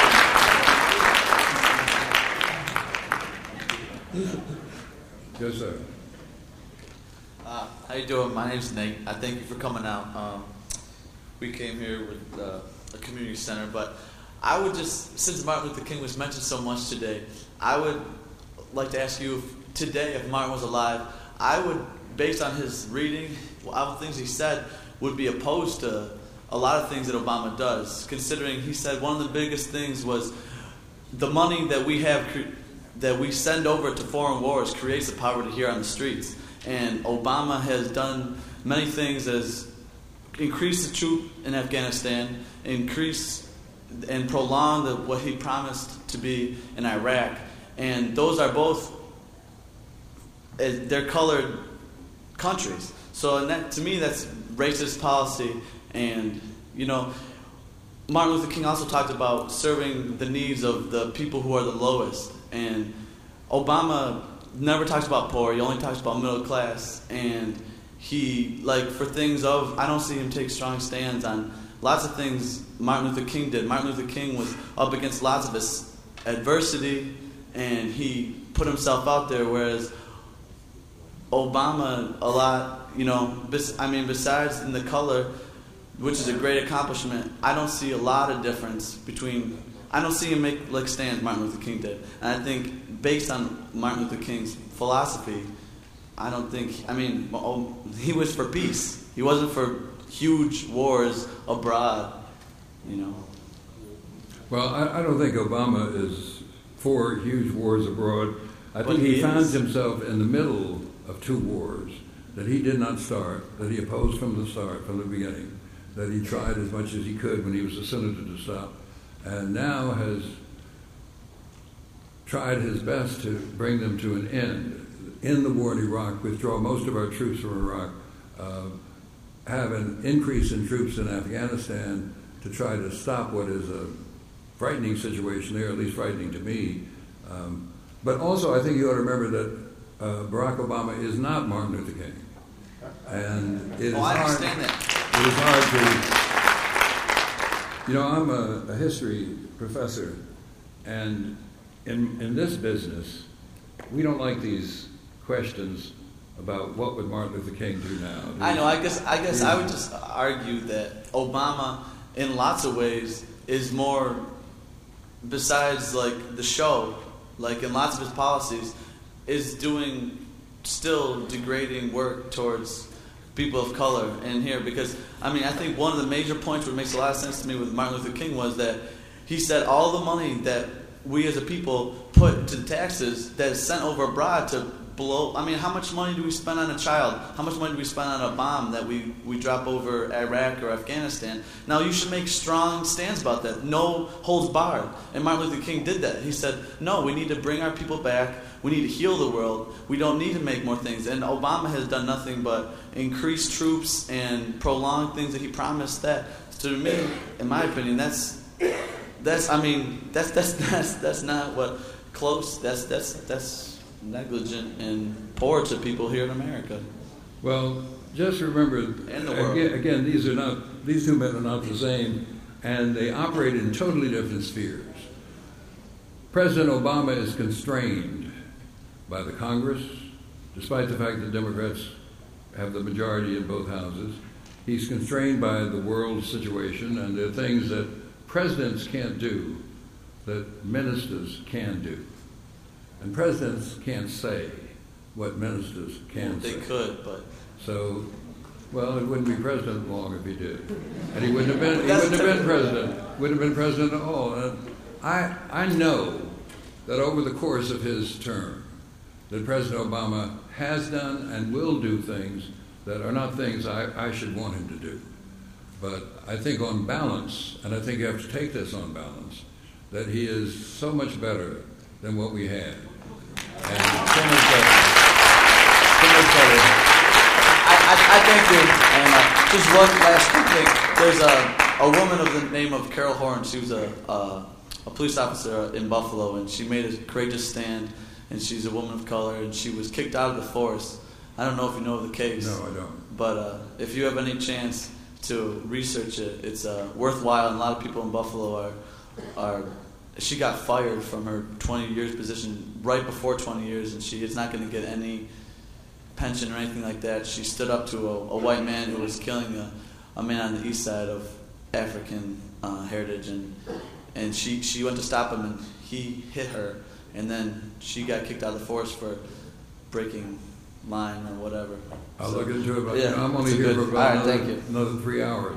Yes, sir. Uh, how you doing? My name's Nate. I thank you for coming out. Um, we came here with uh, a community center, but I would just, since Martin Luther King was mentioned so much today, I would like to ask you if today, if Martin was alive, I would based on his reading, all the things he said would be opposed to a lot of things that Obama does. Considering he said one of the biggest things was the money that we have that we send over to foreign wars creates the poverty here on the streets. And Obama has done many things as increase the troop in Afghanistan, increase and prolong the, what he promised to be in Iraq. And those are both, they're colored countries. So and that, to me, that's racist policy. And, you know, Martin Luther King also talked about serving the needs of the people who are the lowest. And Obama never talks about poor. He only talks about middle class. And he, like, for things of, I don't see him take strong stands on lots of things Martin Luther King did. Martin Luther King was up against lots of this adversity, and he put himself out there, whereas Obama, a lot, you know, bes- I mean, besides in the color, which is a great accomplishment, I don't see a lot of difference between, I don't see him make like stands Martin Luther King did. And I think based on Martin Luther King's philosophy, I don't think, I mean, oh, he was for peace. He wasn't for huge wars abroad, you know. Well, I, I don't think Obama is for huge wars abroad. I But think he, he found is. himself in the middle of two wars that he did not start, that he opposed from the start, from the beginning, that he tried as much as he could when he was a senator to stop, and now has tried his best to bring them to an end. In the war in Iraq, withdraw most of our troops from Iraq, uh, have an increase in troops in Afghanistan to try to stop what is a frightening situation there, at least frightening to me. Um, but also, I think you ought to remember that uh, Barack Obama is not Martin Luther King. And it is Oh, I hard, understand that. it is hard to, you know, I'm a, a history professor, and in, in this business, we don't like these questions about what would Martin Luther King do now. I know. I guess. I guess I would just argue that Obama, in lots of ways, is more. Besides, like the show, like in lots of his policies, is doing still degrading work towards people of color in here. Because I mean, I think one of the major points where it makes a lot of sense to me with Martin Luther King was that he said all the money that we as a people put to taxes that is sent over abroad to blow. I mean, how much money do we spend on a child? How much money do we spend on a bomb that we, we drop over Iraq or Afghanistan? Now, you should make strong stands about that. No holds barred. And Martin Luther King did that. He said, no, we need to bring our people back. We need to heal the world. We don't need to make more things. And Obama has done nothing but increase troops and prolong things that he promised. That, to me, in my opinion, that's that's. I mean, that's that's that's that's not what close. That's that's that's. negligent and poor to people here in America. Well, just remember, And the world. again, again, these are not, these two men are not the same, and they operate in totally different spheres. President Obama is constrained by the Congress, despite the fact that Democrats have the majority in both houses. He's constrained by the world situation, and there are things that presidents can't do that ministers can do. And presidents can't say what ministers can They say. could, but So, well, it wouldn't be president long if he did, and he wouldn't have been. He That's wouldn't have been true. president. Wouldn't have been president at all. And I I know that over the course of his term, that President Obama has done and will do things that are not things I, I should want him to do. But I think on balance, and I think you have to take this on balance, that he is so much better than what we had. And so much better. So much better. I, I, I thank you. And uh, just one last quick thing. There's a, a woman of the name of Carol Horn. She was a, a a police officer in Buffalo, and she made a courageous stand. And she's a woman of color, and she was kicked out of the force. I don't know if you know the case. No, I don't. But uh, if you have any chance to research it, it's uh, worthwhile. And a lot of people in Buffalo are are. She got fired from her twenty years position right before twenty years, and she is not going to get any pension or anything like that. She stood up to a, a white man who was killing a, a man on the east side of African uh, heritage, and and she, she went to stop him, and he hit her, and then she got kicked out of the force for breaking mine or whatever. I'll So, look into it, but yeah, I'm only it's a here good- for all about right, another, thank you. another three hours.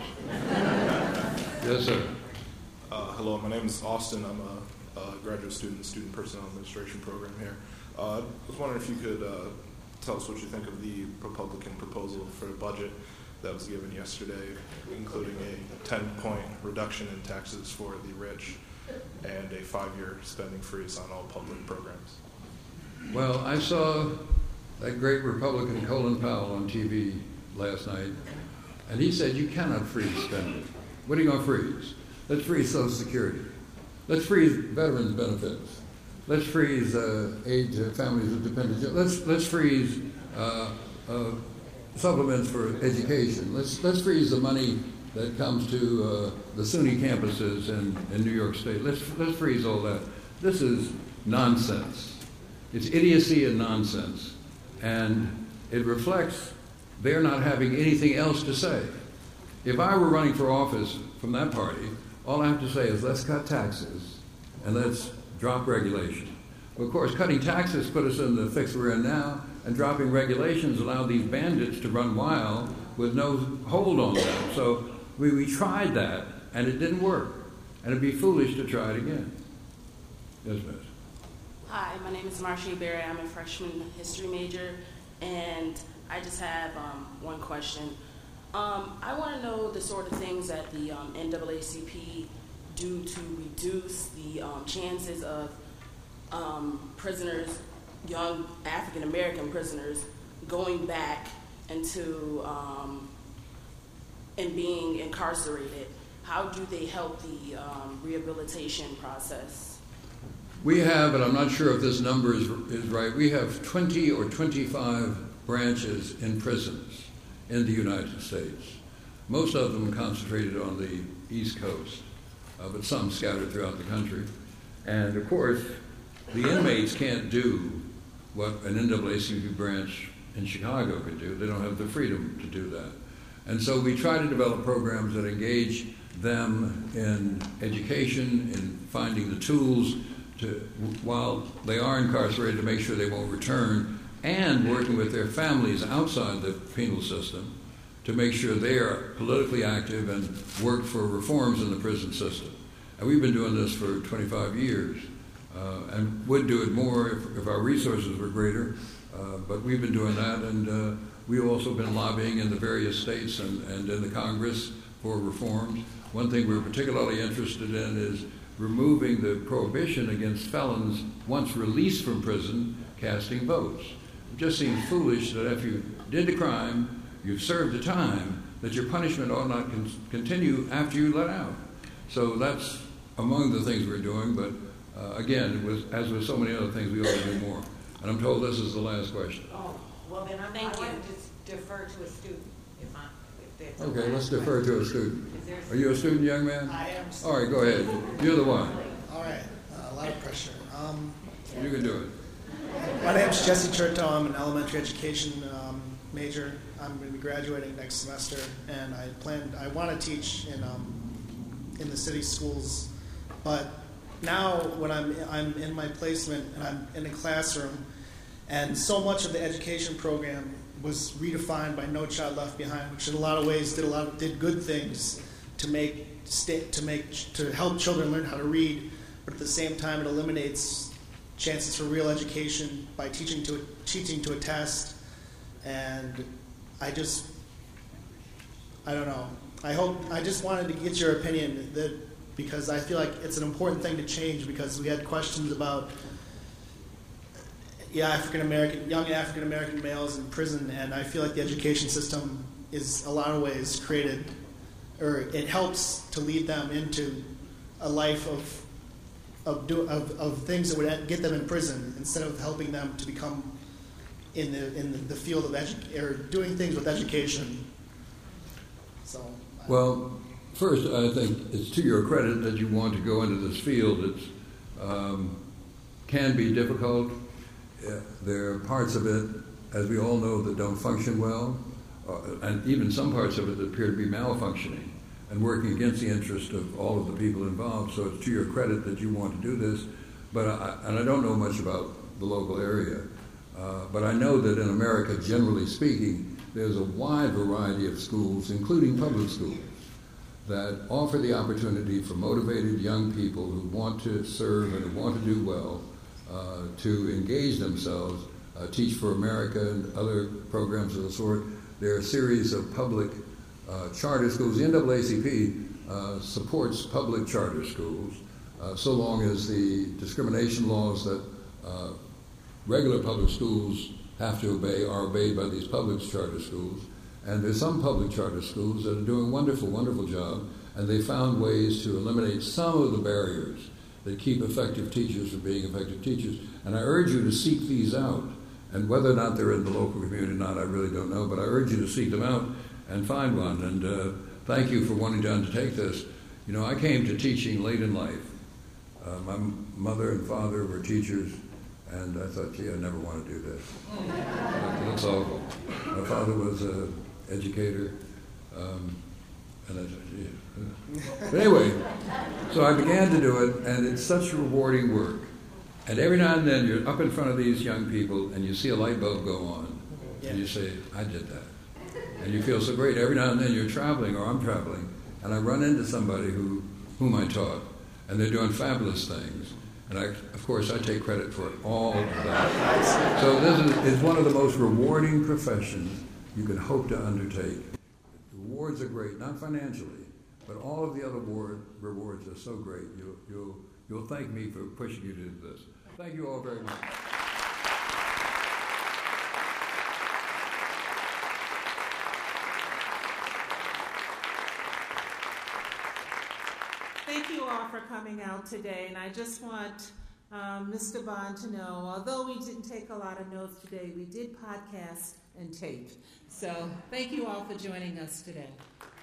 Yes, sir. Uh, hello, my name is Austin. I'm a, a graduate student in the Student Personnel Administration program here. Uh, I was wondering if you could uh, tell us what you think of the Republican proposal for a budget that was given yesterday, including a ten-point reduction in taxes for the rich and a five-year spending freeze on all public programs. Well, I saw that great Republican Colin Powell on T V last night, and he said you cannot freeze spending. What are you going to freeze? Let's freeze Social Security. Let's freeze veterans benefits. Let's freeze uh, aid to families with dependent children. Let's let's freeze uh, uh, supplements for education. Let's let's freeze the money that comes to uh, the SUNY campuses in, in New York State. Let's let's freeze all that. This is nonsense. It's idiocy and nonsense, and it reflects their not having anything else to say. If I were running for office from that party, all I have to say is let's cut taxes and let's drop regulation. Well, of course, cutting taxes put us in the fix we're in now, and dropping regulations allowed these bandits to run wild with no hold on them. So we, we tried that, and it didn't work. And it'd be foolish to try it again. Yes, miss. Hi, my name is Marcia Berry. I'm a freshman history major, and I just have um, one question. Um, I want to know the sort of things that the um, N double A C P do to reduce the um, chances of um, prisoners, young African American prisoners, going back into um, and being incarcerated. How do they help the um, rehabilitation process? We have, and I'm not sure if this number is, is right, we have twenty or twenty-five branches in prisons in the United States. Most of them concentrated on the East Coast, uh, but some scattered throughout the country. And of course, the inmates can't do what an N double A C P branch in Chicago could do. They don't have the freedom to do that. And so we try to develop programs that engage them in education, in finding the tools to, while they are incarcerated, to make sure they won't return, and working with their families outside the penal system to make sure they are politically active and work for reforms in the prison system. And we've been doing this for twenty-five years, uh, and would do it more if, if our resources were greater, uh, but we've been doing that, and uh, we've also been lobbying in the various states and, and in the Congress for reforms. One thing we're particularly interested in is removing the prohibition against felons once released from prison casting votes. It just seems foolish that if you did the crime, you've served the time, that your punishment ought not con- continue after you let out. So that's among the things we're doing, but uh, again, with, as with so many other things, we ought to do more. And I'm told this is the last question. Oh, well then I'm, Thank I you. want to just defer to a student, if I, if that's Okay, okay. let's defer to a student. Is there a Are you a student, young man? I am. All right, go ahead. You're the one. All right, uh, a lot of pressure. Um, You can do it. my name is Jesse Chertow. I'm an elementary education um, major. I'm going to be graduating next semester, and I plan. I want to teach in um, in the city schools, but now when I'm I'm in my placement and I'm in a classroom, and so much of the education program was redefined by No Child Left Behind, which in a lot of ways did a lot of, did good things to make sta- to make to help children learn how to read, but at the same time it eliminates chances for real education by teaching to a, teaching to a test. And I just I don't know. I hope I just wanted to get your opinion that because I feel like it's an important thing to change because we had questions about yeah, African American, young African American males in prison, and I feel like the education system is a lot of ways created, or it helps to lead them into a life of of, do, of, of things that would get them in prison instead of helping them to become in the in the, the field of edu- or doing things with education. So. Well, first, I think it's to your credit that you want to go into this field. It um, can be difficult. Uh, there are parts of it, as we all know, that don't function well, uh, and even some parts of it that appear to be malfunctioning and working against the interest of all of the people involved. So it's to your credit that you want to do this. But I, and I don't know much about the local area, Uh, but I know that in America, generally speaking, there's a wide variety of schools, including public schools, that offer the opportunity for motivated young people who want to serve and who want to do well uh, to engage themselves, uh, Teach for America and other programs of the sort. There are a series of public uh, charter schools. The N double A C P uh, supports public charter schools uh, so long as the discrimination laws that uh, regular public schools have to obey are obeyed by these public charter schools. And there's some public charter schools that are doing a wonderful, wonderful job, and they found ways to eliminate some of the barriers that keep effective teachers from being effective teachers. And I urge you to seek these out. And whether or not they're in the local community or not, I really don't know, but I urge you to seek them out and find one. And uh, thank you for wanting to undertake this. You know, I came to teaching late in life. Uh, my m- mother and father were teachers, and I thought, gee, I never want to do this. That's awful. My father was an educator, um, and I thought, gee. Uh. But anyway, so I began to do it, and it's such rewarding work. And every now and then you're up in front of these young people, and you see a light bulb go on, yeah. And you say, I did that. And you feel so great. Every now and then you're traveling, or I'm traveling, and I run into somebody who, whom I taught, and they're doing fabulous things. And I, of course, I take credit for all of that. So this is, is one of the most rewarding professions you can hope to undertake. The rewards are great, not financially, but all of the other reward, rewards are so great. You'll, you'll, you'll thank me for pushing you to do this. Thank you all very much. Thank you all for coming out today, and I just want um, Mister Bond to know, although we didn't take a lot of notes today, we did podcast and tape. So thank you all for joining us today.